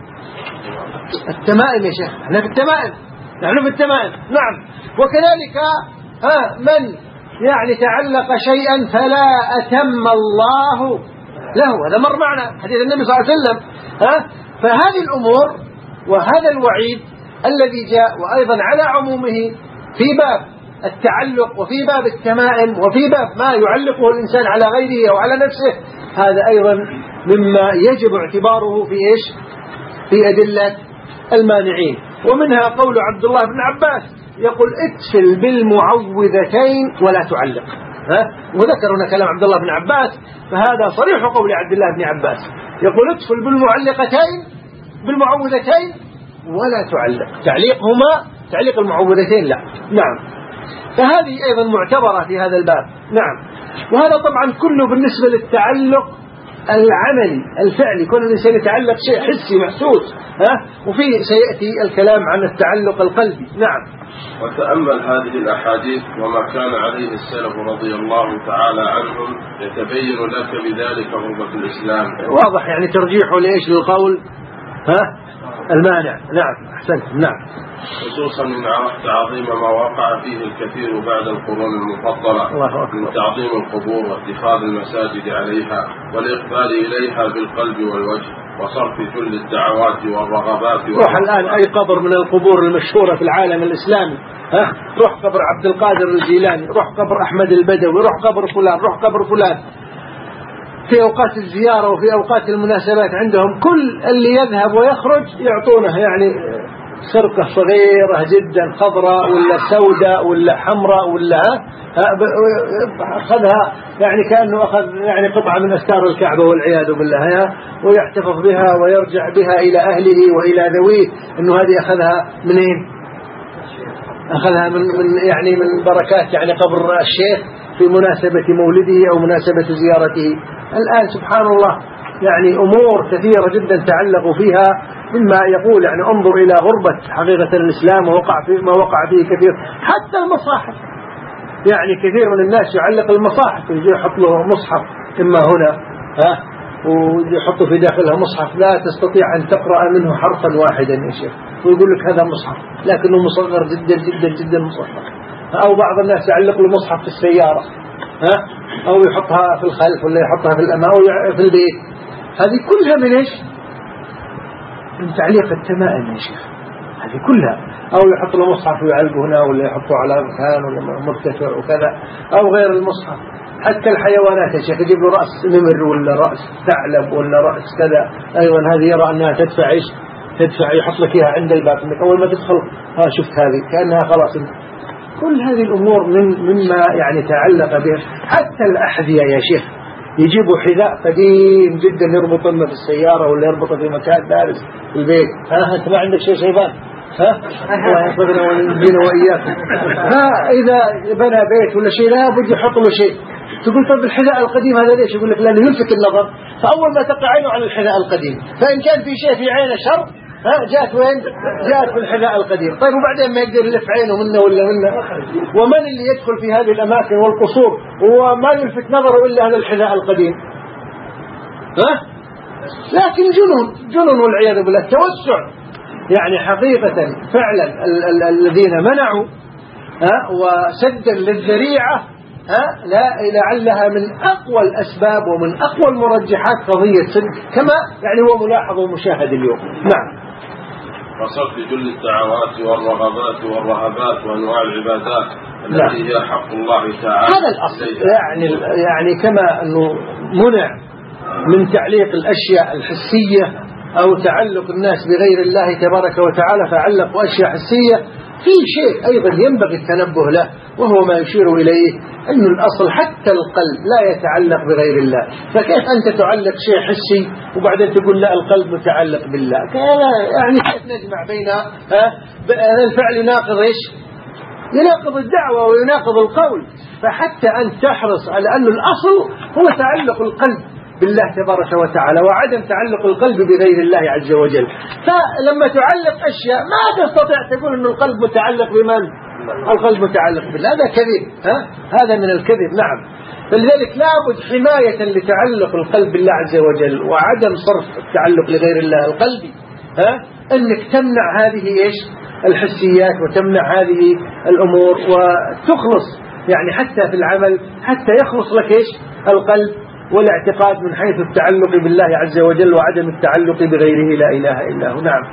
التمائم يا شيخ. نحن في التمائم، نحن في التمائم نعم. وكذلك ها من يعني تعلق شيئا فلا أتم الله له، هذا مر معنا حديث النبي صلى الله عليه وسلم. ها فهذه الأمور وهذا الوعيد الذي جاء وأيضا على عمومه في باب التعلق وفي باب التمائم وفي باب ما يعلقه الإنسان على غيره أو على نفسه، هذا أيضا مما يجب اعتباره في إيش؟ في أدلة المانعين. ومنها قول عبد الله بن عباس يقول اتفل بالمعوذتين ولا تعلق. ها وذكر هنا كلام عبد الله بن عباس، فهذا صريح قول عبد الله بن عباس، يقول اتفل بالمعلقتين بالمعوذتين ولا تعلق. تعليقهما تعليق المعوذتين لا. نعم فهذه أيضا معتبرة في هذا الباب. نعم وهذا طبعا كله بالنسبة للتعلق العملي الفعلي، كل الإنسان يتعلق شيء حسي محسوس. ها وفي سيأتي الكلام عن التعلق القلبي. نعم. وتأمل هذه الأحاديث وما كان عليه السلف رضي الله تعالى عنهم يتبين لك بذلك غربة الإسلام. واضح يعني ترجيحه لإيش للقول ها المانع. نعم أحسنت. نعم خصوصا إن عرفت عظيم ما وقع فيه الكثير بعد القرون المفضلة من تعظيم القبور واتخاذ المساجد عليها والإقبال إليها بالقلب والوجه وصرف كل الدعوات والرغبات. روح الآن أي قبر من القبور المشهورة في العالم الإسلامي، ها روح قبر عبد القادر الجيلاني، روح قبر أحمد البدوي، روح قبر فلان، روح قبر فلان، في أوقات الزيارة وفي أوقات المناسبات عندهم كل اللي يذهب ويخرج يعطونه يعني سرقة صغيرة جدا خضراء ولا سوداء ولا حمراء ولا أخذها يعني كأنه أخذ يعني قطعة من أستار الكعبة والعياذ بالله، ويحتفظ بها ويرجع بها إلى أهله وإلى ذويه، إنه هذه أخذها منين؟ أخذها من من يعني من بركات يعني قبر الشيخ في مناسبة مولده أو مناسبة زيارته. الآن سبحان الله يعني أمور كثيرة جدا تعلقوا فيها مما يقول يعني انظر إلى غربة حقيقة الإسلام ووقع في ما وقع فيه كثير. حتى المصاحف يعني كثير من الناس يعلق المصاحف، يجي يحط له مصحف إما هنا ها ويحط في داخلها مصحف لا تستطيع أن تقرأ منه حرفا واحدا يا شيخ، ويقول لك هذا مصحف لكنه مصغر جدا جدا جدا مصغر. أو بعض الناس يعلق له مصحف في السيارة ها أو يحطها في الخلف ولا يحطها في الأمام أو في البيت. هذه كلها من إيش؟ من تعليق التمائم يا شيخ، هذه كلها. أو يحط له مصحف ويعلقه هنا ولا يحطه على مكان ولا مرتفع وكذا أو غير المصحف. حتى الحيوانات يا شيخ يجيب له رأس نمر ولا رأس ثعلب ولا رأس كذا، أيضا هذه يرى أنها تدفع إيش؟ تدفع يحط لك إياها عند الباب إنك أول ما تدخل ها شفت هذه كأنها خلاص. كل هذه الأمور من مما يعني تعلق به. حتى الأحذية يا شيخ يجيبوا حذاء قديم جدا يربط لنا في السيارة ولا يربطه في مكان دارس في البيت. ها أنت ما عندك شيء شيبان؟ ها الله يحفظنا وينجينا وإياكم. ها إذا بنى بيت ولا شيء لا بد يحط له شيء. تقول طب الحذاء القديم هذا ليش؟ يقول لك لأنه يلفت النظر، فأول ما تقع عينه على الحذاء القديم، فإن كان في شيء في عينه شر ها جاءت وين؟ جاءت في الحذاء القديم. طيب وبعدين ما يقدر يلف عينه منه ولا منه؟ ومن اللي يدخل في هذه الأماكن والقصور وما يلفت نظره إلا هذا الحذاء القديم؟ ها؟ لكن جنون جنون والعياذ بالله. التوسع يعني حقيقة فعلا ال ال الذين منعوا ها وسدا للذريعة ها لا لعلها من أقوى الأسباب ومن أقوى المرجحات قضية صدق كما يعني هو ملاحظ ومشاهد اليوم. نعم. وصرف كل الدعوات والرغبات والرهبات وأنواع العبادات التي هي حق الله تعالى. هذا الأصل يعني يعني كما أنه منع من تعليق الأشياء الحسية أو تعلق الناس بغير الله تبارك وتعالى فعلقوا أشياء حسية. في شيء أيضا ينبغي التنبه له وهو ما يشير إليه أن الأصل حتى القلب لا يتعلق بغير الله. فكيف أنت تعلق شيء حسي وبعدين تقول لا القلب متعلق بالله؟ يعني كيف نجمع بين هذا الفعل يناقض إيش؟ يناقض الدعوة ويناقض القول. فحتى أن تحرص على أن الأصل هو تعلق القلب بالله تبارك وتعالى وعدم تعلق القلب بغير الله عز وجل. فلما تعلق أشياء ما تستطيع تقول أن القلب متعلق بمن؟ القلب متعلق بالله، هذا كذب، ها؟ هذا من الكذب. نعم. فلذلك لابد حماية لتعلق القلب بالله عز وجل وعدم صرف التعلق لغير الله القلبي، ها؟ أنك تمنع هذه إيش الحسيات وتمنع هذه الأمور وتخلص يعني حتى في العمل حتى يخلص لك إيش القلب والاعتقاد من حيث التعلق بالله عز وجل وعدم التعلق بغيره لا إله إلا هو. نعم.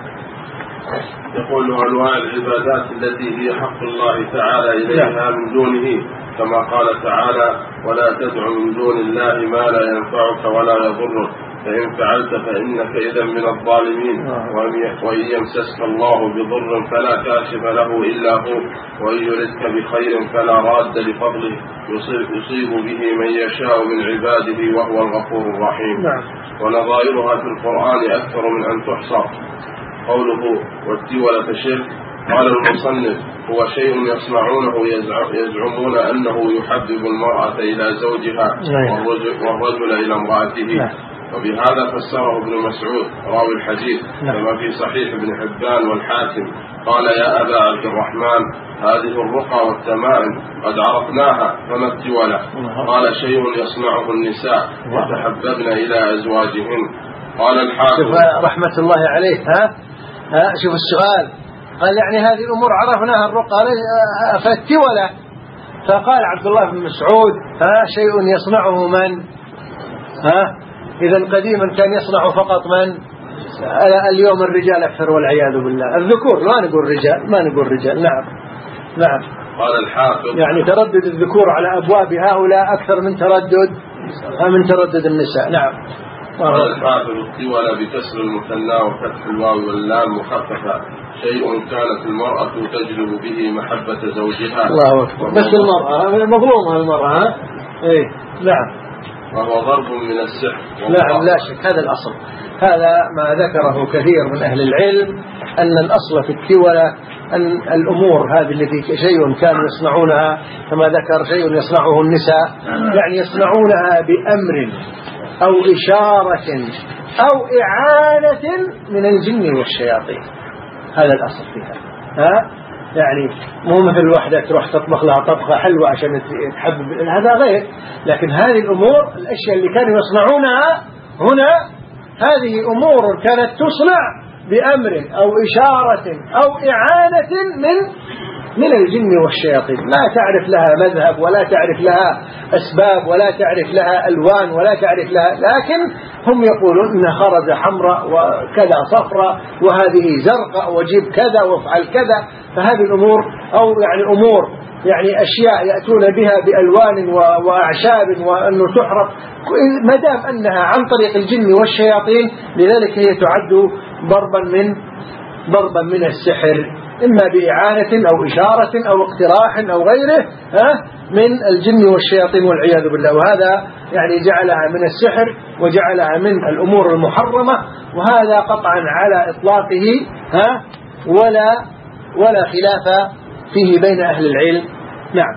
يقول أنواع العبادات التي هي حق الله تعالى إليها من دونه، كما قال تعالى: ولا تدع من دون الله ما لا ينفعك ولا يضرك فإن فعلت فإنك إذا من الظالمين. وإن يمسسك الله بضر فلا كاشف له إلا هو وإن يردك بخير فلا راد لفضله يصيب به من يشاء من عباده وهو الغفور الرحيم. ونظائرها في القرآن أكثر من أن تحصر. قوله والتولة شرك، قال المصنف: هو شيء يصنعونه يزعمون أنه يحبب المرأة إلى زوجها والرجل إلى امرأته. وبهذا فسره ابن مسعود راوي الحديث كما في صحيح ابن حبان والحاكم قال: يا أبا عبد الرحمن هذه الرقى والتمائم قد عرفناها فما التولة؟ قال: شيء يصنعه النساء يتحببن إلى أزواجهن. قال الحاكم رحمة الله عليه: ها ها شوف السؤال، قال يعني هذه الأمور عرفناها الرقى فالتولة. فقال عبد الله بن مسعود: ها شيء يصنعه من؟ ها إذا قديما كان يصنع فقط من؟ اليوم الرجال أكثر والعياذ بالله، الذكور، ما نقول رجال، ما نقول رجال. نعم نعم. قال الحافظ: يعني تردد الذكور على أبواب هؤلاء أكثر من تردد من تردد النساء. نعم. قال الحافظ: التولى بكسر المثنى وفتح الواو واللام مخففة شيء كانت المرأة تجلب به محبة زوجها. الله أكبر. بس المرأة مظلومة المرأة. ها إيه. نعم. وهو ضرب من السحر. نعم لا شك، هذا الأصل، هذا ما ذكره كثير من أهل العلم أن الأصل في التولى أن الأمور هذه التي شيء كانوا يصنعونها كما ذكر شيء يصنعه النساء، يعني يصنعونها بأمر أو إشارة أو إعانة من الجن والشياطين، هذا الأصل فيها. ها يعني مو مثل واحدة تروح تطبخ لها طبخة حلوة عشان تحبب، هذا غير. لكن هذه الأمور الأشياء اللي كانوا يصنعونها هنا هذه أمور كانت تصنع بأمر أو إشارة أو إعانة من من الجن والشياطين، لا تعرف لها مذهب ولا تعرف لها أسباب ولا تعرف لها ألوان ولا تعرف لها، لكن هم يقولون إنها خرزة حمراء وكذا صفراء وهذه زرقاء وجيب كذا وافعل كذا. فهذه الأمور أو يعني أمور يعني أشياء يأتون بها بألوان وأعشاب وأنه تحرق، ما دام أنها عن طريق الجن والشياطين لذلك هي تعد ضربا من ضربا من السحر، إما بإعانة أو إشارة أو اقتراح أو غيره من الجن والشياطين والعياذ بالله. وهذا يعني جعلها من السحر وجعلها من الأمور المحرمة، وهذا قطعا على إطلاقه ها ولا ولا خلاف فيه بين أهل العلم. نعم،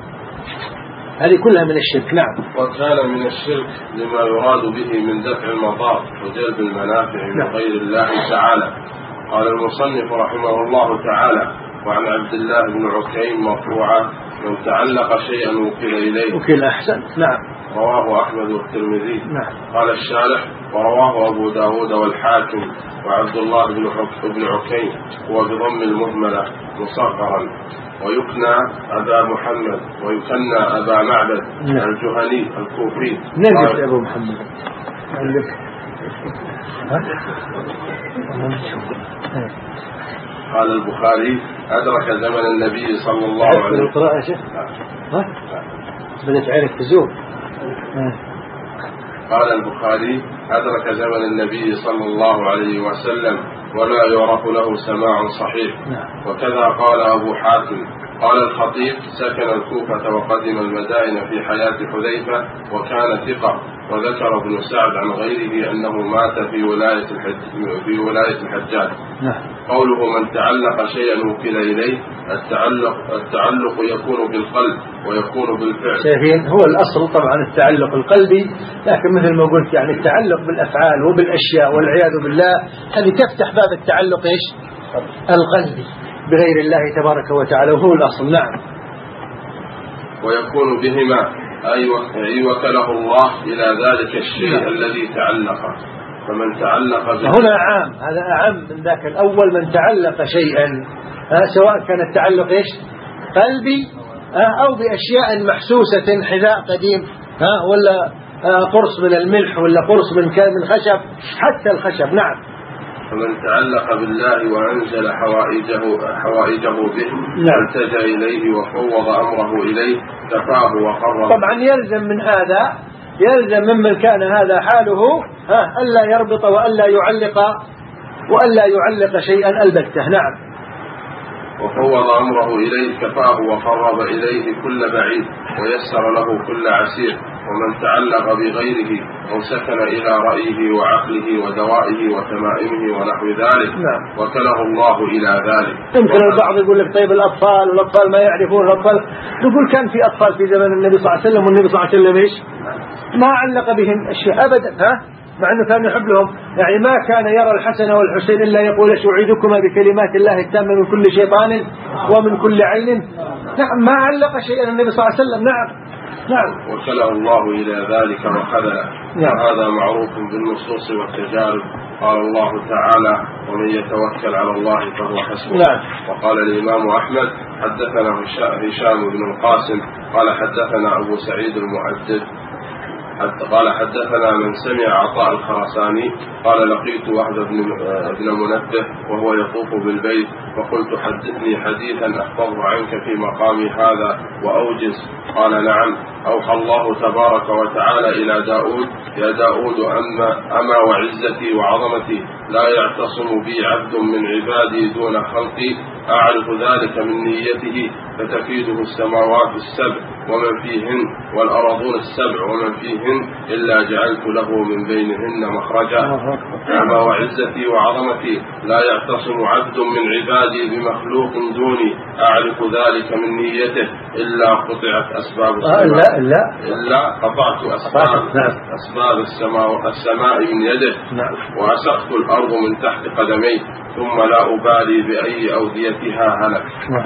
هذه كلها من الشرك. نعم. وكان من الشرك لما يراد به من دفع المضار وجلب المنافع من غير الله تعالى. قال المصنف رحمه الله تعالى: وعن عبد الله بن عكيم مرفوعا: من تعلق شيئا وكل إليه. وكل أحسن. نعم. رواه أحمد والترمذي. نعم. قال الشارح: ورواه أبو داود والحاكم. وعبد الله بن عكيم هو بضم المهملة مصغرا، ويكنى أبا محمد ويكنى أبا معبد. نعم. الجهني الكوفي. نجد أبو محمد. قال البخاري: أدرك زمن النبي صلى الله عليه وسلم. القراءة شيخ؟ ها؟ بدأت عينك تزور. قال البخاري: أدرك زمن النبي صلى الله عليه وسلم ولا يعرف له سماع صحيح. وكذا قال أبو حاتم. قال الخطيب: سكن الكوفة وقدم المدائن في حياة حذيفة وكان ثقة، وذكر ابن سعد عن غيره أنه مات في ولاية الحج في ولاية الحجاج. قوله من تعلق شيئا وكل إليه، التعلق التعلق يكون بالقلب ويكون بالفعل. شايفين هو الأصل طبعا التعلق القلبي، لكن مثل ما قلت يعني التعلق بالأفعال وبالأشياء والعياذ بالله هذه تفتح باب التعلق إيش القلبي بغير الله تبارك وتعالى، وهو الأصل. نعم. ويكون بهما أي وكله الله إلى ذلك الشيء نعم. الذي تعلق. فمن تعلق به هنا عام، هذا أعم من ذاك الأول. من تعلق شيئا سواء كان التعلق إيش قلبي أو بأشياء محسوسة، حذاء قديم ولا قرص من الملح ولا قرص من من خشب، حتى الخشب. نعم. فمن تعلق بالله وأنزل حوائجه حوائجه به والتجأ إليه وفوض أمره إليه كفاه وقرب. طبعا يلزم من هذا، يلزم ممن كان هذا حاله ها ألا يربط وألا يعلق وألا يعلق شيئا البتة. نعم. وفوض أمره إليه كفاه وقرب إليه كل بعيد ويسر له كل عسير. ومن تعلق بغيره أو سكن إلى رأيه وعقله ودوائه وتمائمه ونحو ذلك نعم. وكله الله إلى ذلك. يمكن البعض يقول لك طيب الأطفال والأطفال ما يعرفون الأطفال، نقول كان في أطفال في زمن النبي صلى الله عليه وسلم، والنبي صلى الله عليه وسلم إيش ما علق بهم أشياء أبدا، ها مع أنه كان يحب لهم، يعني ما كان يرى الحسن والحسين إلا يقول أعيذكما بكلمات الله التامة من كل شيطان ومن كل عين. نعم. ما علق شيئا النبي صلى الله عليه وسلم. نعم. نعم. وكله الله إلى ذلك وخذله. نعم. وهذا معروف بالنصوص والتجارب. قال الله تعالى ومن يتوكل على الله فهو حسبه. نعم. وقال الإمام أحمد حدثنا هشام بن القاسم قال حدثنا أبو سعيد المؤدد قال حدثنا من سمع عطاء الخراساني قال لقيت وحد بن منبه وهو يطوف بالبيت فقلت حدثني حديثا أحفظه عنك في مقامي هذا وأوجز. قال نعم. أوحى الله تبارك وتعالى إلى داود يا داود أما, أما وعزتي وعظمتي لا يعتصم بي عبد من عبادي دون خلقي أعرف ذلك من نيته فتكيده السماوات السبع ومن فيهن والأرضون السبع ومن فيهن إلا جعلت له من بينهن مخرجا. أما وعزتي وعظمتي لا يعتصم عبد من عبادي بمخلوق دوني أعرف ذلك من نيته إلا قطعت أسباب السماء إلا قطعت أسباب, أسباب السماء, السماء من يده وأسقت الأرض من تحت قدمي ثم لا أبالي بأي أوديتها هلك.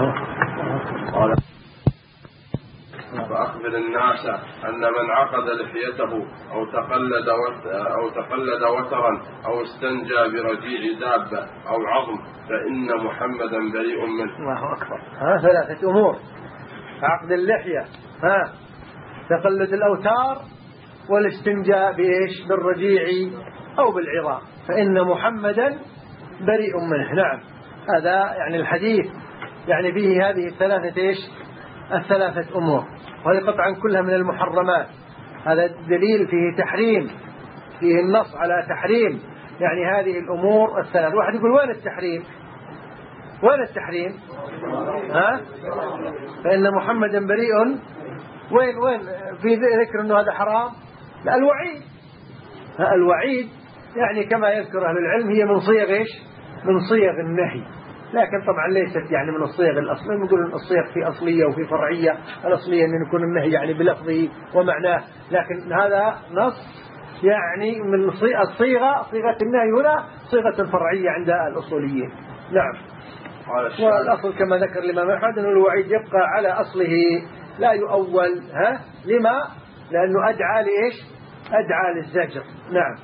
فأخبر الناس أن من عقد لحيته أو تقلد أو تقلد وترا أو استنجى برجيع دابة أو عظم فإن محمدا بريء منه. الله أكبر. ها ثلاثة أمور: عقد اللحية، ها تقلد الأوتار، والاستنجاء بإيش بالرجيع أو بالعظام، فإن محمدا بريء منه. نعم. هذا يعني الحديث يعني فيه هذه الثلاثة إيش الثلاثة أمور، وهذه قطعا كلها من المحرمات. هذا دليل فيه تحريم، فيه النص على تحريم يعني هذه الأمور الثلاث. واحد يقول وين التحريم؟ وين التحريم؟ ها؟ فإن محمدا بريء، وين وين في ذكر أنه هذا حرام؟ لا، الوعيد. الوعيد يعني كما يذكر أهل العلم هي من صيغ إيش؟ من صيغ النهي، لكن طبعا ليست يعني من الصيغ الأصلية. نقول الصيغ في أصلية وفي فرعية. الأصلية أن يكون النهي يعني بلفظه ومعناه، لكن هذا نص يعني من الصيغة، صيغة النهي هنا صيغة فرعية عند الأصوليين. نعم. والأصل كما ذكر الإمام أحمد أن الوعيد يبقى على أصله لا يؤول. ها؟ لما؟ لأنه أدعى لإيش؟ أدعى للزجر. نعم.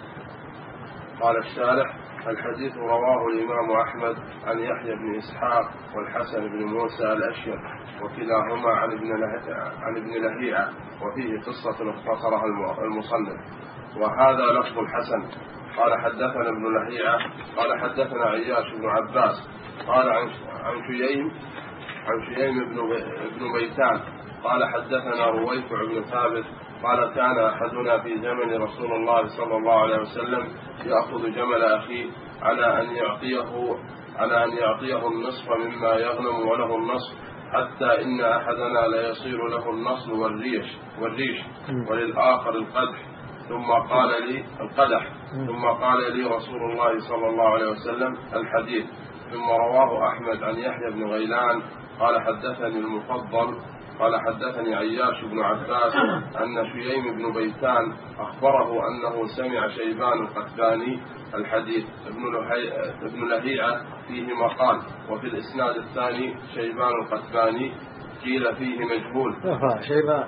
قال الشارح: الحديث رواه الإمام أحمد عن يحيى بن إسحاق والحسن بن موسى الأشير وكلاهما عن ابن عن ابن لهيعة، وفيه قصة اختصرها المصنف. وهذا لفظ الحسن. قال حدثنا ابن لهيعة قال حدثنا عياش بن عباس قال عن عن شييم عن شييم بن بن ميتان قال حدثنا رويفع بن ثابت قال كان أحدنا في زمن رسول الله صلى الله عليه وسلم يأخذ جمل أخيه على أن يعطيه على أن يعطيه النصف مما يغنم وله النصف، حتى إن أحدنا لا يصير له النصل والريش والريش وللآخر القدح، ثم قال لي القدح ثم قال لي رسول الله صلى الله عليه وسلم الحديث. ثم رواه أحمد عن يحيى بن غيلان قال حدثني المفضل قال حدثني عياش بن عباس أن شييم بن بيتان أخبره أنه سمع شيبان القتباني الحديث. ابن لهيعة فيه مقال، وفي الإسناد الثاني شيبان القتباني قيل فيه مجهول شيبان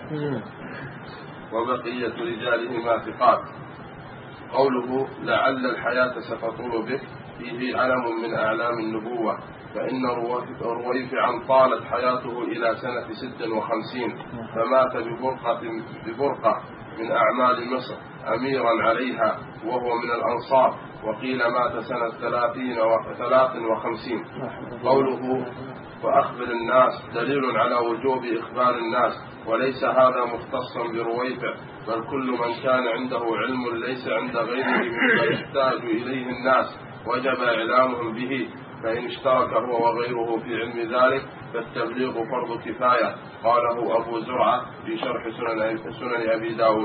وبقية رجالهما ثقات. قوله لعل الحياة ستطول بك فيه علم من أعلام النبوة، فإن رويفعا طالت حياته إلى سنة ست وخمسين فمات ببرقة, ببرقة من أعمال مصر أميرا عليها وهو من الأنصار، وقيل مات سنة ثلاثين وثلاث وخمسين. قوله وأخبر الناس دليل على وجوب إخبار الناس، وليس هذا مختصا برويفع، بل كل من كان عنده علم ليس عند غيره مما يحتاج إليه الناس وجب إعلامهم به، فإن اشترك هو وغيره في علم ذلك فالتبليغ فرض كفاية. قاله أبو زرعة في شرح سنن, سنن أبي داود.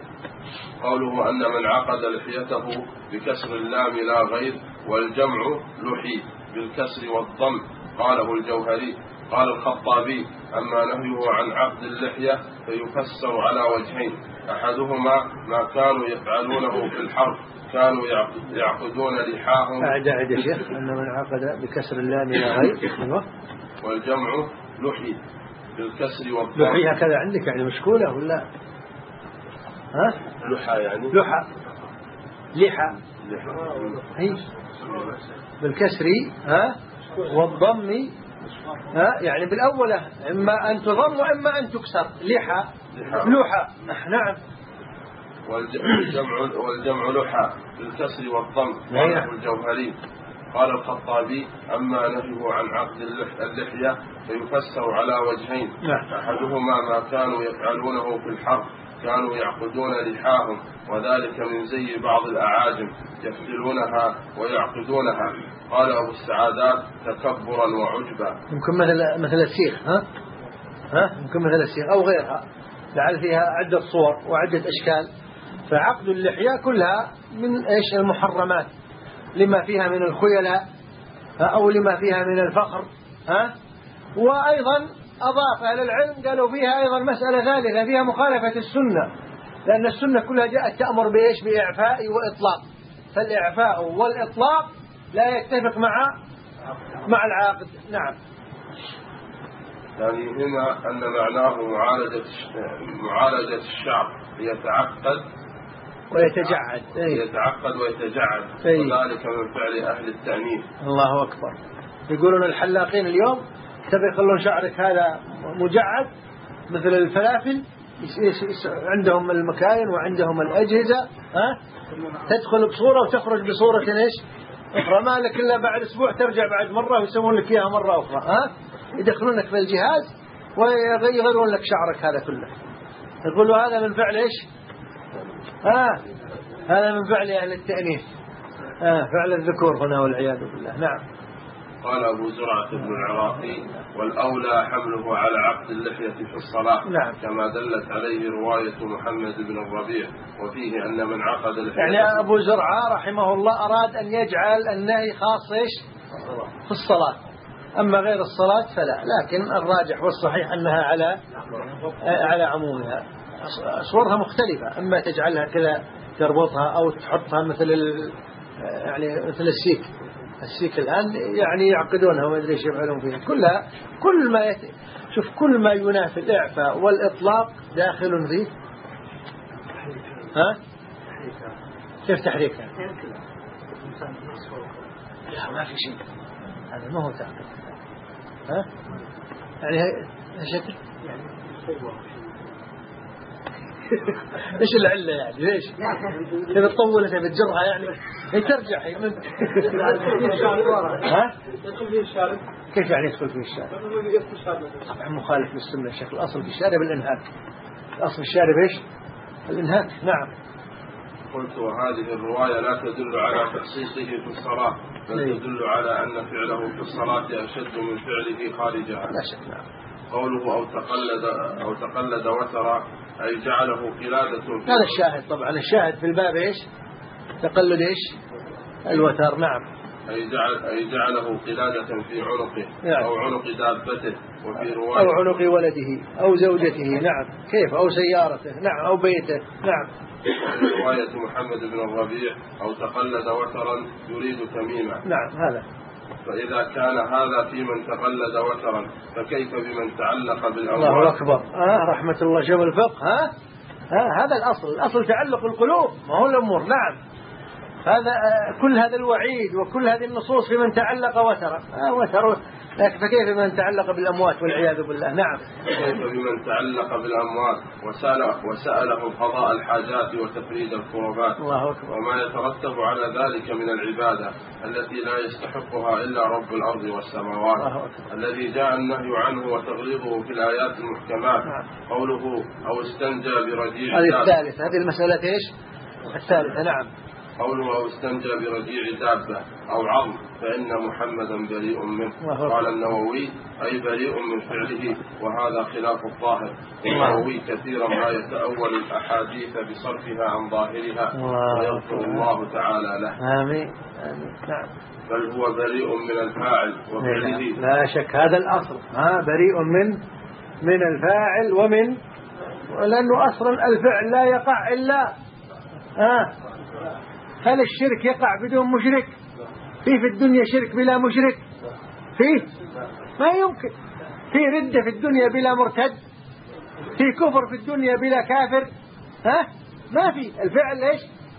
قوله أن من عقد لحيته بكسر اللام لا غير، والجمع لحي بالكسر والضم. قاله الجوهري. قال الخطابي أما نهيه عن عقد اللحية فيفسر على وجهين، أحدهما ما كانوا يفعلونه في الحرب، كانوا يعقدون لحاهم. أعد أعد يا شيخ أن من عقد بكسر اللام لا غير، والجمع لحي بالكسر والضم. لحي هكذا عندك يعني مشكولة ولا ها؟ لحى يعني لحى لحى هي بالكسر ها والضم ها، يعني بالأولى إما أن تضم وإما أن تكسر. لحى لحى نعم. والجمع والجمع لحى بالكسر والضم. قاله الجوهري. قال الخطابي أما نهيه عن عقد اللحية فيفسر على وجهين، أحدهما ما كانوا يفعلونه في الحرب، كانوا يعقدون لحاهم، وذلك من زي بعض الأعاجم يفتلونها ويعقدونها. قال أبو السعادات تكبرا وعجبا. يمكن مثل مثل السيخ ها ها يمكن مثل السيخ أو غيرها، لعل فيها عدة صور وعدة أشكال. فعقد اللحية كلها من إيش المحرمات، لما فيها من الخيلاء أو لما فيها من الفقر ها. وأيضا أضاف أهل العلم قالوا فيها أيضا مسألة ثالثة فيها مخالفة السنة، لأن السنة كلها جاءت تأمر بإيش بإعفاء وإطلاق، فالإعفاء والإطلاق لا يتفق مع مع العاقد. نعم. يعني هنا أن معناه معالجة معالجة الشعب يتعقد ويتجعد يتعقد ويتجعد، وذلك من فعل أهل التأنيث. الله أكبر. يقولون الحلاقين اليوم تبي يخلون شعرك هذا مجعد مثل الفلافل، عندهم المكاين وعندهم الأجهزة ها، تدخل بصورة وتخرج بصورة ايش أخرى، ما لك إلا بعد أسبوع ترجع بعد مرة ويسوون لك إياها مرة أخرى ها، يدخلونك في الجهاز ويغيرون لك شعرك هذا كله. يقولوا هذا من فعل إيش ها، هذا من فعل أهل التأنيث ها، فعل الذكور هنا والعياذ بالله. نعم. قال أبو زرعة بن العراقي والأولى حمله على عقد اللحية في الصلاة. نعم. كما دلت عليه رواية محمد بن الربيع، وفيه أن من عقد اللحية يعني أبو زرعة رحمه الله أراد أن يجعل النهي خاص إيش في الصلاة، أما غير الصلاة فلا، لكن الراجح والصحيح أنها على على عمومها. صورها مختلفة، أما تجعلها كذا تربطها أو تحطها مثل يعني مثل السيك السيك الآن يعني يعقدونها وما أدري ايش يفعلون فيها كلها. كل ما يت... شوف كل ما ينافي الإعفاء والإطلاق داخل فيه. ها كيف تحريكها؟ لا ما في شيء، هذا ما هو تعقيد. ها يعني شكل يعني ايش العله يعني ليش تبي تطول تبي تجرها يعني هي ترجع هي من ها يدخل فيه الشارب. كيف يعني يدخل فيه الشارب؟ طبعا مخالف للسنه. الشكل الاصل في الشارب الانهاك، الاصل الشارب ايش الانهاك. نعم. قلت وهذه الرواية لا تدل على تخصيصه في الصلاة، بل تدل على أن فعله في الصلاة أشد من فعله خارجها. لا شك. نعم. قوله أو تقلد أو تقلد وترا أي جعله قلادة. هذا الشاهد طبعا، الشاهد في الباب إيش؟ تقلد إيش؟ الوتر. نعم. أي جعل أي جعله قلادة في عنقه يعني. أو عنق دابته، وفي رواية أو عنق ولده أو زوجته. نعم. كيف؟ أو سيارته. نعم. أو بيته. نعم. في رواية محمد بن الربيع أو تقلد وترا يريد تميما. نعم. هذا. فإذا كان هذا في من تقلد وترا فكيف بمن تعلق بالأموال؟ الله أكبر. آه رحمة الله. شوف الفقه. ها آه هذا الأصل، الأصل تعلق القلوب ما هو الأمور. نعم. هذا آه كل هذا الوعيد وكل هذه النصوص في من تعلق وترا. آه وتر. لكن فكيف بمن تعلق بالأموات والعياذ بالله؟ نعم. كيف بمن تعلق بالأموات وسأله, وسأله قضاء الحاجات وتفريد الكربات وما يترتب على ذلك من العبادة التي لا يستحقها إلا رب الأرض والسماوات الذي جاء النهي عنه وتغليظه في الآيات المحكمات. نعم. قوله أو استنجى برجيع. هذه الثالث. هذه المسألة إيش؟ الثالثة. نعم. قوله أو استنجى برجيع دابة أو عظم فإن محمدا بريء منه. قال النووي أي بريء من فعله، وهذا خلاف الظاهر. النووي كثيرا ما يتأول الأحاديث بصرفها عن ظاهرها ويغفر الله تعالى له. آمين. آمين. نعم. بل هو بريء من الفاعل وفعله. لا شك هذا الأصل. ها بريء من من الفاعل ومن، لأنه أصلا الفعل لا يقع إلا ها هل الشرك يقع بدون مشرك؟ فيه في الدنيا شرك بلا مشرك؟ فيه؟ ما يمكن. فيه ردة في الدنيا بلا مرتد؟ فيه كفر في الدنيا بلا كافر؟ ها؟ ما في. الفعل ايش؟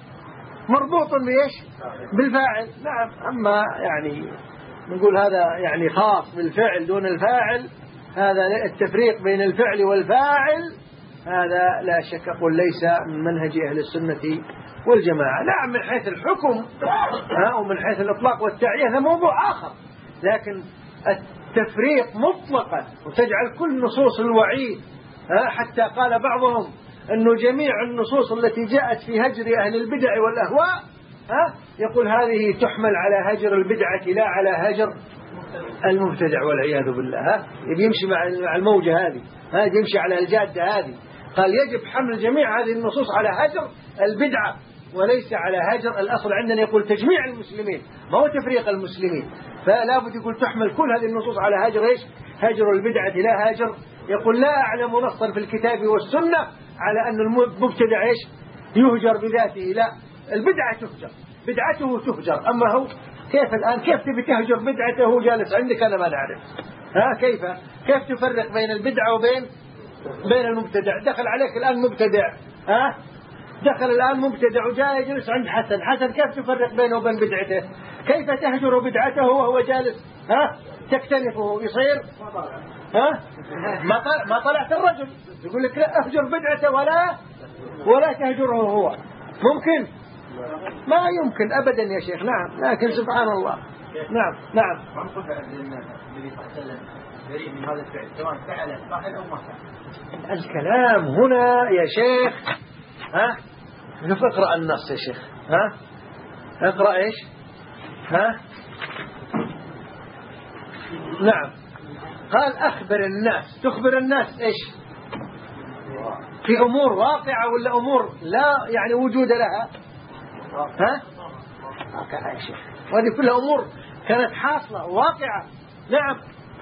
مربوط بايش؟ بالفاعل. نعم. أما يعني نقول هذا يعني خاص بالفعل دون الفاعل، هذا التفريق بين الفعل والفاعل هذا لا شك أقول ليس من منهج أهل السنة والجماعة. نعم من حيث الحكم ومن حيث الإطلاق والتعيين هذا موضوع آخر، لكن التفريق مطلقا وتجعل كل نصوص الوعيد، حتى قال بعضهم أنه جميع النصوص التي جاءت في هجر أهل البدع والأهواء يقول هذه تحمل على هجر البدعة لا على هجر المبتدع والعياذ بالله. يمشي مع الموجة هذه، هذه يمشي على الجادة هذه. قال يجب حمل جميع هذه النصوص على هجر البدعة وليس على هجر الأصل. عندنا يقول تجميع المسلمين ما هو تفريق المسلمين، فلا بد يقول تحمل كل هذه النصوص على هجر إيش؟ هجر البدعة لا هجر. يقول لا أعلم نصا في الكتاب والسنة على أن المبتدع إيش؟ يهجر بذاته. لا، البدعة تهجر، بدعته تهجر. أما هو كيف الآن كيف تبي تهجر بدعته وهو جالس عندك؟ أنا ما نعرف. ها كيف كيف تفرق بين البدعة وبين بين المبتدع؟ دخل عليك الآن مبتدع، ها دخل الآن مبتدع وجاء يجلس عند حسن، حسن كيف تفرق بينه وبين بدعته؟ كيف تهجر بدعته وهو جالس ها تكتنفه؟ يصير ها ما ما طلعت الرجل يقول لك لا اهجر بدعته ولا ولا تهجره هو. ممكن؟ ما يمكن أبدا يا شيخ. نعم. لكن سبحان الله. نعم. نعم. الكلام هنا يا شيخ ها شوف اقرأ النص يا شيخ. ها اقرأ ايش؟ ها نعم. قال أخبر الناس. تخبر الناس ايش؟ في أمور واقعة ولا أمور لا يعني وجود لها؟ ها واقعة يا شيخ، وهذه كلها أمور كانت حاصلة واقعة. نعم.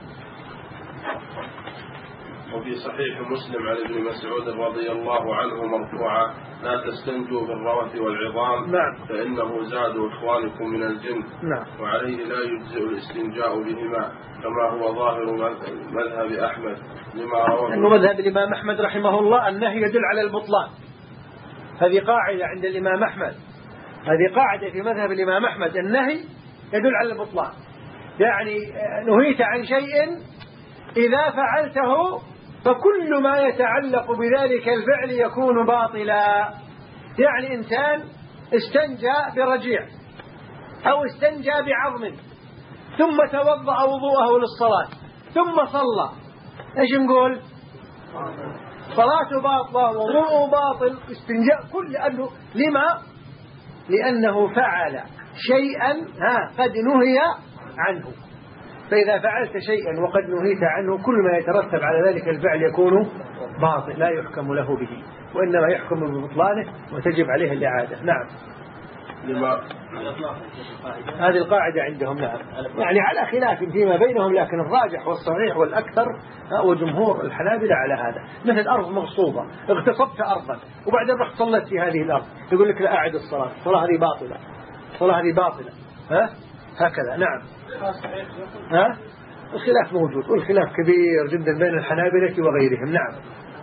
وفي صحيح مسلم عن ابن مسعود رضي الله عنه مرفوعا لا تستنجوا بالروث والعظام. نعم. فإنه زاد إخوانكم من الجن. نعم. وعليه لا يجزئ الاستنجاء بهما كما هو ظاهر مذهب أحمد لما رواه. أنه مذهب الإمام أحمد رحمه الله النهي يدل على البطلان. هذه قاعدة عند الإمام أحمد، هذه قاعدة في مذهب الإمام أحمد، النهي يدل على البطلان. يعني نهيت عن شيء إذا فعلته فكل ما يتعلق بذلك الفعل يكون باطلا. يعني إنسان استنجى برجيع أو استنجى بعظم ثم توضأ وضوءه للصلاة ثم صلى، إيش نقول؟ صلاته باطلة ووضوءه باطل، استنجاء كل. لأنه لما؟ لأنه فعل شيئا ها قد نهي عنه. فإذا فعلت شيئا وقد نهيت عنه كل ما يترتب على ذلك الفعل يكون باطل لا يحكم له به، وإنما يحكم ببطلانه وتجب عليه الإعادة. نعم. لما هذه القاعدة عندهم. نعم. يعني على خلاف فيما بينهم، لكن الراجح والصحيح والأكثر وجمهور الحنابلة على هذا. مثل أرض مغصوبة، اغتصبت أرضا وبعدين رحت صلت في هذه الأرض، يقول لك لا أعد الصلاة، الصلاة هذه باطلة، الصلاة هذه باطلة. ها هكذا. نعم. ها الخلاف موجود، والخلاف كبير جدا بين الحنابلة وغيرهم. نعم.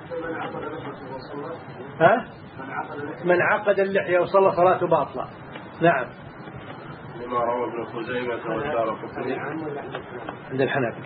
ها من عقد اللحية وصلى صلاته باطلة. نعم. لما روى ابن خزيمة والدارقطني عند الحنابلة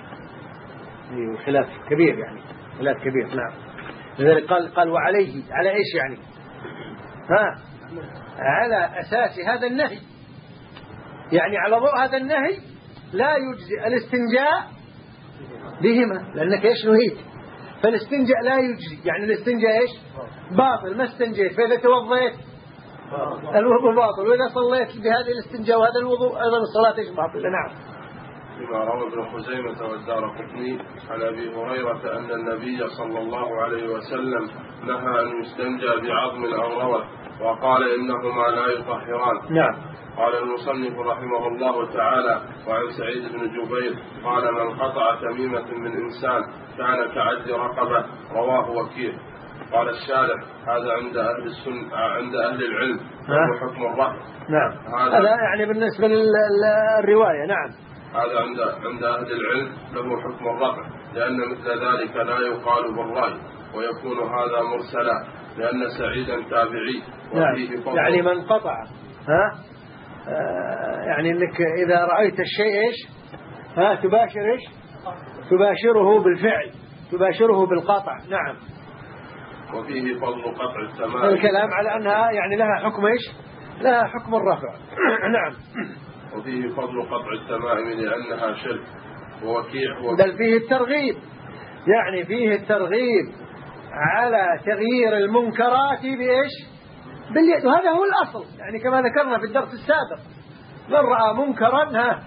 خلاف كبير، يعني خلاف كبير. نعم. لذلك قال قال وعليه، على ايش يعني؟ ها على أساس هذا النهي، يعني على ضوء هذا النهي لا يجزي الاستنجاء بهما، لأنك ايش نهيت، فالاستنجاء لا يجزي، يعني الاستنجاء ايش باطل، ما استنجيت، فإذا توضيت الوضوء باطل، وإذا صليت بهذه الاستنجاء وهذا الوضوء أيضا الصلاة ايش باطلة. نعم. لما روى ابن خزيمة والدارقطني عن أبي هريرة أن النبي صلى الله عليه وسلم نهى أن يستنجى بعظم أو روث، وقال إنهما لا يطهران. نعم. قال المصنف رحمه الله تعالى: وعن سعيد بن جبير قال: من قطع تميمة من إنسان كان كعد رقبة، رواه وكيع. قال الشارح: هذا عند أهل السنة عند أهل العلم حكم الرفع. نعم. هذا يعني بالنسبة للرواية. نعم. هذا عند عند أهل العلم له حكم الرفع، لأن مثل ذلك لا يقال بالرأي، ويكون هذا مرسلا، لأن سعيدا تابعي وفيه فضل. يعني من قطع ها آه يعني انك اذا رأيت الشيء ايش ها تباشر ايش تباشره بالفعل، تباشره بالقطع. نعم. وفيه فضل قطع التمام. الكلام على انها يعني لها حكم ايش لها حكم الرفع. نعم. وفيه فضل قطع التمائم لأنها شرك. ووكيع هو بل فيه الترغيب، يعني فيه الترغيب على تغيير المنكرات بإيش باليد، وهذا هو الأصل، يعني كما ذكرنا في الدرس السابق، من رأى منكرا ها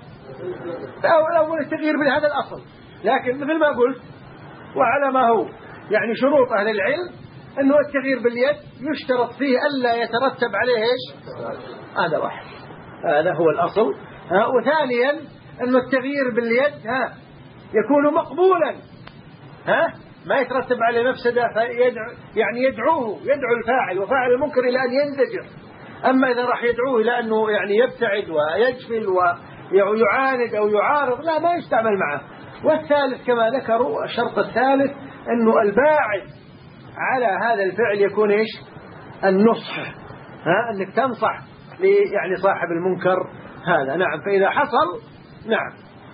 أول التغيير بهذا الأصل. لكن مثل ما قلت وعلى ما هو يعني شروط أهل العلم أنه التغيير باليد يشترط فيه ألا يترتب عليه إيش هذا واحد، هذا هو الأصل. ها وثانيا أنه التغيير باليد ها يكون مقبولا، ها ما يترتب عليه مفسدة فيدعو يعني يدعوه يدعو الفاعل وفاعل المنكر إلى أن ينزجر. أما إذا راح يدعوه إلى أنه يعني يبتعد ويجفل ويعاند أو يعارض لا ما يستعمل معه. والثالث كما ذكروا الشرط الثالث أنه الباعث على هذا الفعل يكون إيش النصح، ها أنك تنصح يعني صاحب المنكر هذا. نعم. فإذا حصل نعم،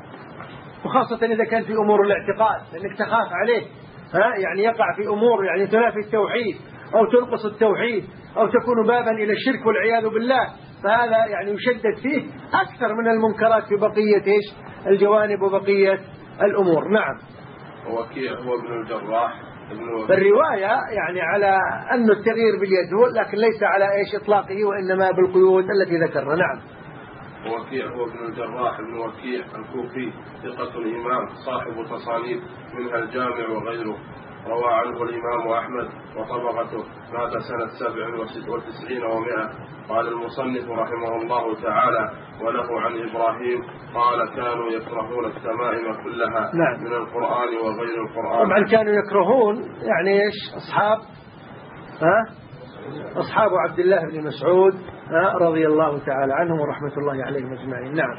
وخاصة إذا كان في أمور الاعتقاد لأنك تخاف عليه، ها يعني يقع في أمور يعني تنافي التوحيد أو تنقص التوحيد أو تكون بابا إلى الشرك والعياذ بالله، فهذا يعني يشدد فيه أكثر من المنكرات في بقية إيش الجوانب وبقية الأمور. نعم. وكيع هو ابن الجراح بالرواية يعني على أن التغيير باليد هو، لكن ليس على إيش إطلاقه وإنما بالقيود التي ذكرنا. نعم. وكيع هو ابن الجراح ابن وكيع الكوفي ثقة الإمام صاحب تصانيف منها الجامع وغيره، روى عنه الإمام أحمد وطبقته، مات سنة سبع وتسعين ومائة. قال المصنف رحمه الله تعالى: وله عن إبراهيم قال: كانوا يكرهون التمائم كلها. نعم. من القرآن وغير القرآن. طبعا كانوا يكرهون يعني إيش أصحاب ها أصحاب عبد الله بن مسعود رضي الله تعالى عنهم ورحمة الله عليهم أجمعين. نعم.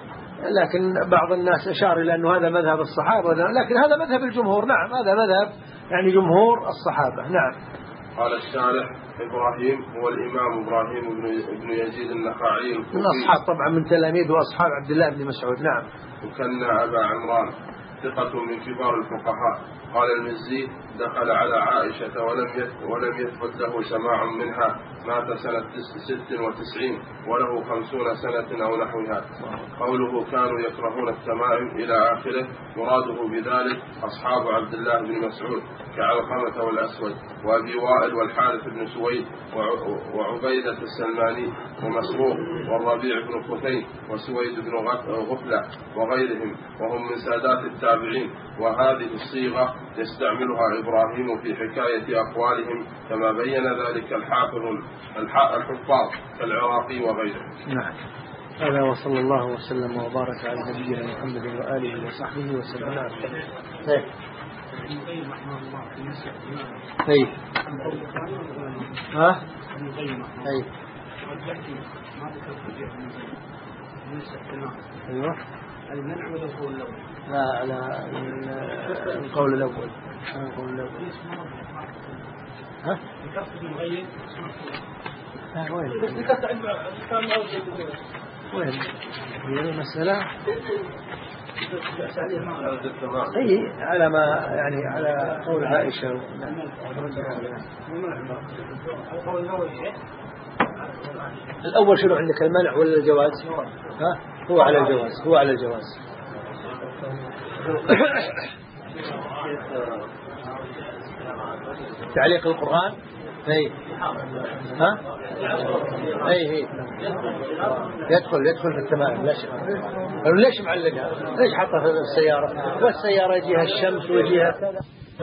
لكن بعض الناس أشار إلى أنه هذا مذهب الصحابة، لكن هذا مذهب الجمهور. نعم هذا مذهب يعني جمهور الصحابة. نعم. قال الشارح: إبراهيم هو الإمام إبراهيم بن يزيد النخعي من أصحاب طبعا من تلاميذ وأصحاب عبد الله بن مسعود. نعم. وكان أبا عمران ثقة من كبار الفقهاء، قال المزي: دخل على عائشة ولم ولم يثبت له سماع منها، مات سنة ست وتسعين وله خمسون سنة أو نحوها. قوله كانوا يكرهون التمائم إلى آخره مراده بذلك أصحاب عبد الله بن مسعود كعلقمة والأسود وأبي وائل والحارث بن سويد وعبيدة السلماني ومسروق والربيع بن خثيم وسويد بن غفلة وغيرهم، وهم من سادات التابعين. وهذه الصيغة يستعملها إبراهيم في حكاية أقوالهم كما بين ذلك الحافظ الحفاظ كالعراقي وغيره. نعم. هذا وصلى الله وسلم وبارك على نبينا محمد وآله وصحبه وسلم. طيب. طيب. ها؟ طيب. ايوه. المنع ولا القول الأول؟ لا، على القول الأول. القول الأول. ها؟ الكسر المغير. ها وين؟ بس الكسر كان أول شيء. وين؟ هي المسألة. أي على ما يعني على قول عائشة. الأول شنو عندك، المنع ولا الجواز؟ ها؟ هو على الجواز. هو على الجواز. تعليق القرآن. اي ها اي هي يدخل يدخل في التمام. ليش ليش معلقها؟ ليش حطها في السيارة؟ والسيارة يجيها الشمس ويجيها كذا.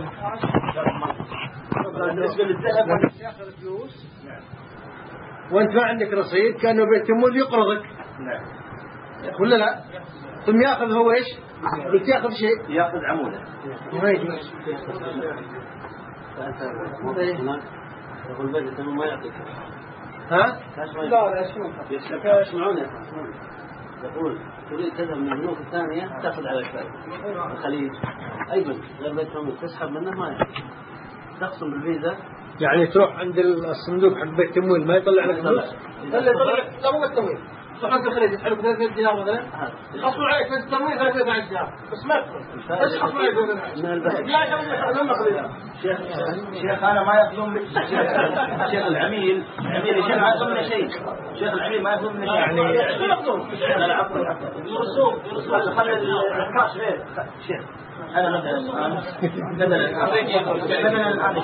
بالنسبة للذهب ياخذ فلوس وانت ما عندك رصيد، كانه بيت تمويل يقرضك. نعم ولا لا؟ ثم ياخذ هو ايش؟ قلت ياخذ شيء، ياخذ عموله. ما يجوز. يقول بدل تمام ما يعطيك. ها؟ لا لا شنو؟ يسمعون يقول تريد تذهب من البنوك الثانية تأخذ على الفائدة. الخليج أيضا غير بيت تمويل تسحب منه ما يعطيك. تقسم بالفيزا. يعني تروح عند الصندوق حق بيت التمويل ما يطلع لك فلوس؟ لا يطلع لا مو التمويل. تروح عند الخليج يسحبك ثلاثة دينار مثلا. يخصوا عليك في التمويل ثلاثة عشر دينار بس ما تدخل. ايش يخصوا عليك من البنك؟ لا يخلون شيخ شيخ أنا ما يأخذون شيخ العميل العميل الشيخ ما يأخذون منه شيء. شيخ العميل ما يأخذون منه شيء. يعني شو يأخذون؟ لا عفوا يرسوم يرسوم خلي الكاش غير شيخ. أنا مثلا مثلا مثلا الآن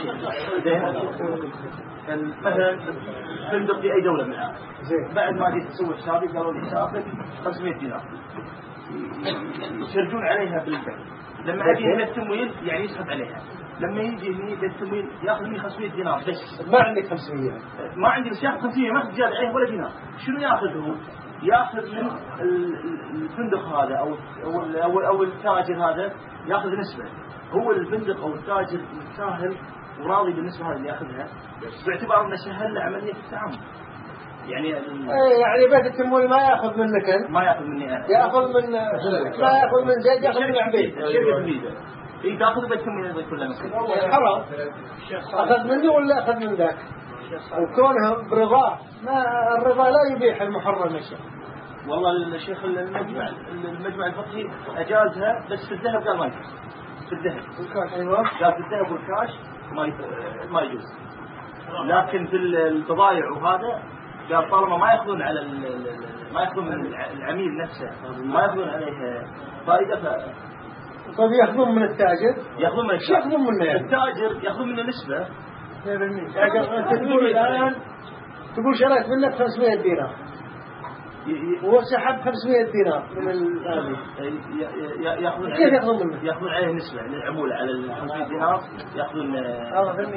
مثلا فندق في أي دولة من الآن بعد ما جيت تسوي حسابي قالوا لي حسابك خمسمائة دينار يشرجون عليها بالبنك. لما أجي هنا التمويل يعني يسحب عليها. لما يجي هني بالتمويل يأخذ مني خمسمائة دينار بس. ما عندك خمسمائة. ما عندي بس يأخذ خمسمائة ما زيادة عليه ولا دينار. شنو يأخذ هو؟ يأخذ من الفندق هذا أو أو أو التاجر هذا يأخذ نسبة. هو الفندق أو التاجر متساهل وراضي بالنسبة هذه اللي يأخذها باعتبار أنه سهل له عملية التعامل. يعني يعني بيت التمويل ما يأخذ منك أنت؟ ما يأخذ مني أنا. يأخذ من ما يأخذ من زيد يأخذ من عبيد. شركة الفيزا. إيه تأخذ بيت التمويل كلها مسكين. حرام. أخذ منه ولا أخذ من ذاك؟ وكونها برضاه ما الرضا لا يبيح المحرم يا شيخ. والله الشيخ المجمع المجمع الفقهي أجازها بس في الذهب قال ما يجوز. في الذهب. الكاش أيوة. قال في الذهب والكاش ما ما يجوز. لكن في البضائع وهذا قال طالما ما يأخذون على ما يأخذون من العميل نفسه ما يأخذون عليه فائدة ف طيب يأخذون من التاجر؟ يأخذون من التاجر. يأخذون منه يعني. التاجر يأخذون منه نسبة. أنت تقول الآن تقول شريت منك خمسمائة دينار وسحب خمسمائة دينار من الآن. يأخذون كيف يأخذون منه؟ يأخذون عليه نسبة للعمولة على ال خمسمائة دينار يأخذون. آه فهمت.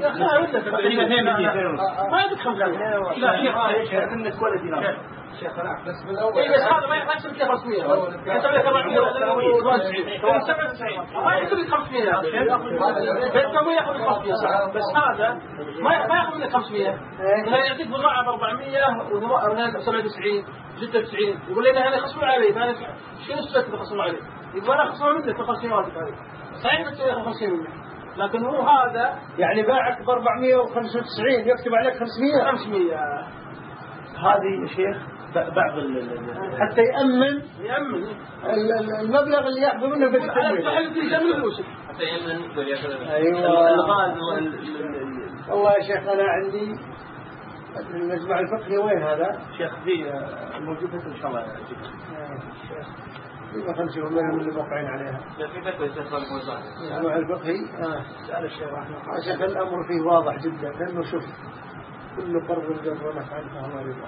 ما يدك خمسة. لا شيخ هذا منك ولا دينار. شيخ لا بس بالأول. إيه بس هذا ما يحتاج كيف خمسمائة. يسوي لك أربعمائة وتسعين. سبعة وتسعين. ما يسوي خمسمائة. التمويل يأخذ خمسمائة. بس هذا ما ما يأخذ منك خمسمائة. لا يعطيك بضاعة أربعمائة وسبعة وتسعين. ستة وتسعين. يقول لنا هذا خصم علي. فأنا شو نسبة خصم علي؟ يقول أنا خصم منك خمسمائة. صحيح بس خمسين منك. لكن هو هذا يعني باعك ب أربعمائة وخمسة وتسعين يكتب عليك خمسمائة. خمسمائة. هذه شيخ بعض حتى يأمن يأمن المبلغ اللي يأخذ منه بيت التمويل. على التحليل يجمل فلوسك. حتى يمن وليأخذ. أيوة. والله يا شيخ أنا عندي المجمع الفقهي وين هذا؟ شيخ في موجود إن شاء الله يجيب. كيف خمسة ومنهم اللي موقعين عليها؟ في فتوى الشيخ صالح موزان. المجمع الفقهي. آه. سأل الشيخ رحمه الله. شيخ الأمر فيه واضح جدا لأنه شوف كل قرض جر ونفع فهو ربا.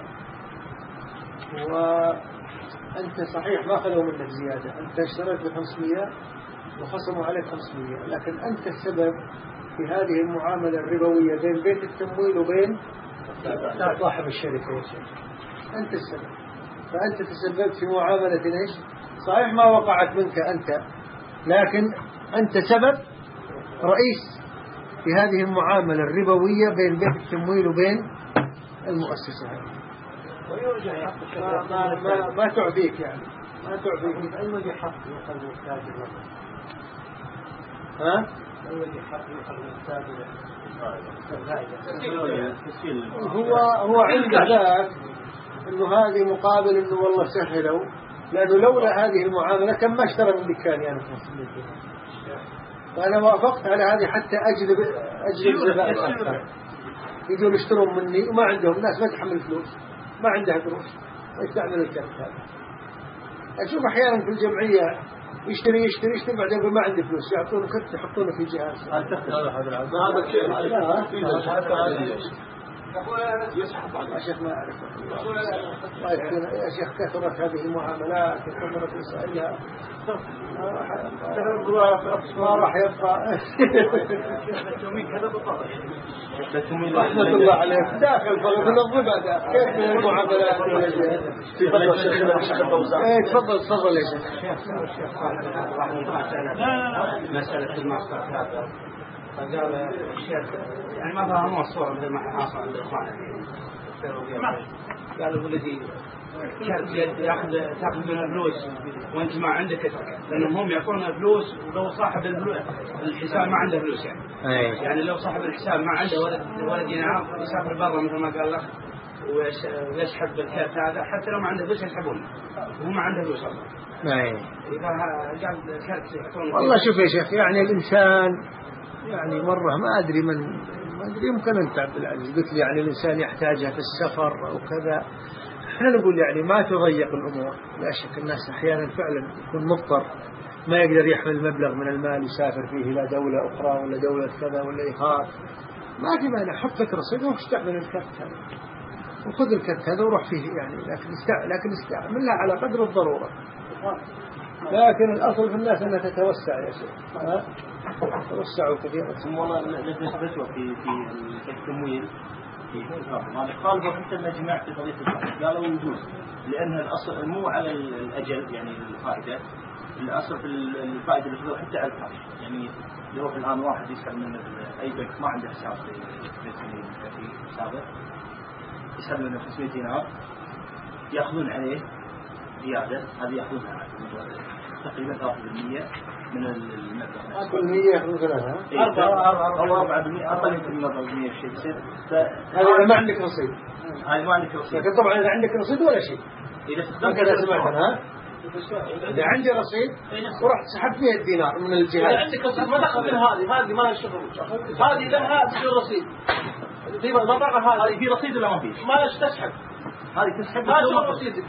وأنت صحيح ما خلوا منك زيادة، أنت اشتريت بخمسمية وخصموا عليك خمسمية، لكن أنت السبب في هذه المعاملة الربوية بين بيت التمويل وبين صاحب الشركة يا شيخ. أنت السبب، فأنت تسببت في معاملة إيش؟ صحيح ما وقعت منك أنت، لكن أنت سبب رئيس في هذه المعاملة الربوية بين بيت التمويل وبين المؤسسة هذه. ما, ما, ما, ما تعبيك يعني ما تعبيك. أي وجه حق يقل التاجر لك؟ ها؟ أي وجه حق يقل التاجر؟ هو هو عند ذاك إنه هذه مقابل إنه والله سهلوا، لأنه لولا هذه المعاملة كم ما اشترى من دكاني أنا خمسمية. وأنا وافقت على هذه حتى أجلب أجلب زبائن أكثر يجون يشترون مني وما عندهم ناس ما تحمل فلوس، ما عندها قروش ويستعمل الكرت هذا. أشوف أحيانا في الجمعية يشتري يشتري يشتري بعدين يقول ما عندي فلوس، يعطونه كرت يحطونه في جهاز. هذا الشيء يا شيخ ما أعرف يا شيخ كثرت هذه المعاملات وكثرت مسائلها ما راح يبقى. رحمة الله عليك داخل في الضبع كيف من المعاملات ولا شيء. تفضل تفضل يا شيخ. مسألة الماستر هذا فقال الشيخ يعني ما فهموا الصورة مثل ما حاصل عند الإخوان قالوا الذي ياخذ تاخذ من الفلوس وانت ما عندك اترك، لانهم هم يعطونا فلوس ولو صاحب الحساب ما عنده فلوس يعني أيه. يعني لو صاحب الحساب ما عنده ولا ولا دينار يسافر برا مثل ما قال لك ويسحب الكارت هذا، حتى لو ما عنده فلوس يسحبونه وهو ما عنده فلوس اصلا. اي اذا قال الكارت يعطونه. والله شوف يا شيخ يعني الانسان يعني مرة ما أدري من ما أدري يمكن أنت عبد العزيز قلت لي يعني الإنسان يحتاجها في السفر أو كذا. إحنا نقول يعني ما تضيق الأمور، لا شك الناس أحيانا فعلا يكون مضطر ما يقدر يحمل مبلغ من المال يسافر فيه إلى دولة أخرى ولا دولة كذا ولا يخاف، ما في مانع حط لك رصيد واستعمل الكرت هذا وخذ الكرت هذا وروح فيه يعني، لكن استع... لكن استعملها على قدر الضرورة. لكن الأصل في الناس أنها تتوسع يا شيخ، ها توسعوا كثيرا. ثم والله لجنة فتوى في في التمويل في هذا خالفوا حتى المجمع في قضية الفائدة، قالوا يجوز لأنها الأصل مو على الأجل يعني الفائدة، الأصل في الفائدة اللي خذوه حتى على الكاش، يعني يروح الآن واحد يسحب من أي بنك ما عنده حساب في في حسابه يسحب منه خمسمية دينار يأخذون عليه زيادة، هذه يأخذونها تقريبا ثلاثة بالمئة من المبلغ. كل مية يأخذون ثلاثة. أربعة أو أربعة بالمئة أقل من المبلغ بالمئة شيء يصير. هذا ما عندك رصيد. هذا ما عندك رصيد. لكن طبعا إذا عندك رصيد ولا شيء. إذا هكذا سمعت أنا. إذا عندي رصيد ورحت سحبت مئة دينار من الجهات. إذا عندك رصيد ما دخل من هذه هذه ما لها شغل. هذه لها تشيل رصيد. في بطاقة هذه في رصيد ولا ما في؟ ما لها تسحب. هذه تسحب. ما شغل رصيدك.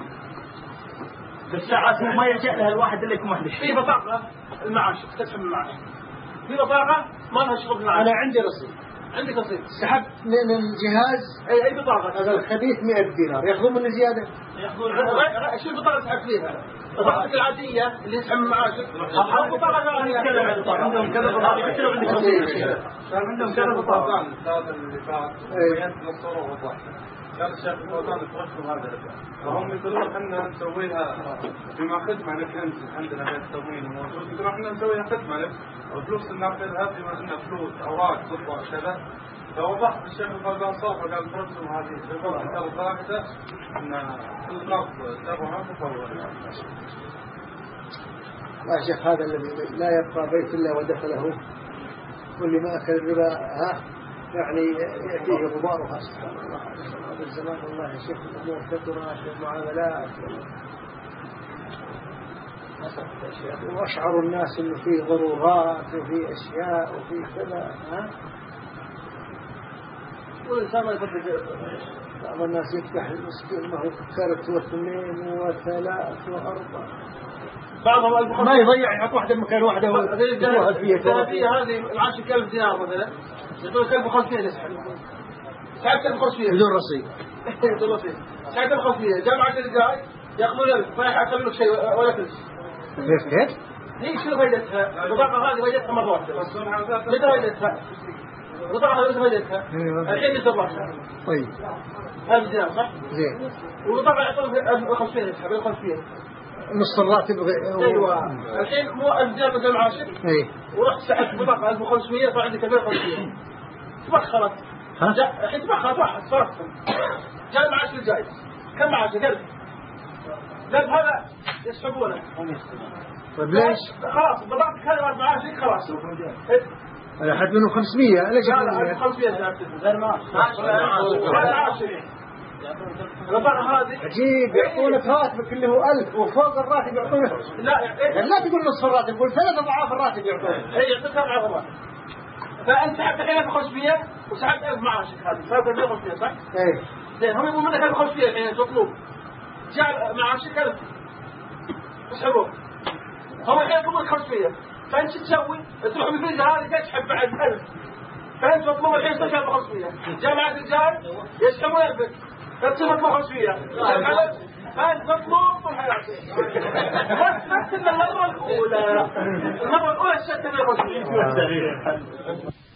بالساعات ما يلجأ لها الواحد إلا يكون وحده. في بطاقة المعاش تسحب المعاش. في بطاقة ما لها شغل بالمعاش. أنا عندي رصيد. عندك رصيد. سحبت من الجهاز أي أي بطاقة. هذا الخبيث مئة دينار يأخذون مني زيادة. يأخذون. شو البطاقة تسحب فيها؟ بطاقتك العادية اللي يسحب من معاشك. أو بطاقة ثانية. عندهم كذا بطاقة. عندهم كذا بطاقة. هذا اللي فات. وينت الصورة وضح. كان الشيخ الفوزان تركوا هذا الأشياء فهم يقولون احنا نسويها بما خدمة لك أنت عندنا بيت تموين موجود، يقولون احنا نسويها خدمة لك الفلوس اللي ناخذها بما أنها فلوس أوراق تطبع كذا. فوضحت الشيخ الفوزان صوفه قال تركوا هذه بالضبط كذا ثابتة أن القرض سبعة تطور. لا شيخ هذا الذي لا يبقى بيت إلا ودخله واللي ما أكل الربا ها يعني يأتيه غبارها. سبحان الله هذا الزمان والله يا شيخ الأمور كثرت المعاملات وأشعروا الناس إنه فيه ضرورات وفيه أشياء وفيه كذا. ها والإنسان ما يفكر. بعض الناس يفتح المسكين ما هو فكرت واثنين وثلاث وأربع. بعضهم ما يضيع يحط واحدة مكان واحدة واحد فيها هذه العشر كلب دينار مثلا يقول كلب خمسين يسحب ساعة كلب خمسين بدون رصيد بدون رصيد ساعة كلب خمسين جامعة الرجال يأخذون ألف ما يحصل لك شيء ولا فلس. كيف كيف؟ هي شو فائدتها؟ البطاقة هذه فائدتها مرة واحدة متى فائدتها؟ البطاقة هذه فائدتها الحين يتبعها. طيب هذا دينار صح؟ زين. والبطاقة يعطون ألف وخمسين يسحب ألف وخمسين نص الراتب غ... ايوه الحين مو الزام مثل معاشك اي ورحت سحبت بطاقه ألف وخمسمية صار عندك ألفين وخمسمية تبخرت الحين تبخرت واحد صرفت جاء معاش الجاي كم معاشك ألف لا هذا يسحبونه. طيب ليش؟ خلاص بطاقتك هذه معاشك خلاص انا حد منه خمسمية ليش؟ لا ألف وخمسمية غير معاش هذا معاشك البطاقة هذه عجيب يعطونك راتبك اللي هو ألف وفوق الراتب يعطونك. لا يعني لا تقول نصف الراتب قول ثلاث أضعاف الراتب يعطونك. اي يعطيك ثلاث أضعاف الراتب. فأنت سحبت الحين ألف وخمسمية وسحبت ألف معاشك هذه صارت ألفين وخمسمية صح؟ اي زين هم يبون منك ألف وخمسمية الحين مطلوب جاء معاشك ألف يسحبوه هم الحين يطلبون خمسمية فأنت شو تسوي؟ تروح بالفيزا هذه تسحب بعد ألف فأنت مطلوب الحين تصير ألف وخمسمية جاء معك الرجال يسحبون ألفك فتصير ألف وخمسمية فأنت مطلوب طول حياتك بس بس المرة الأولى المرة الأولى الشكل ألف وخمسمية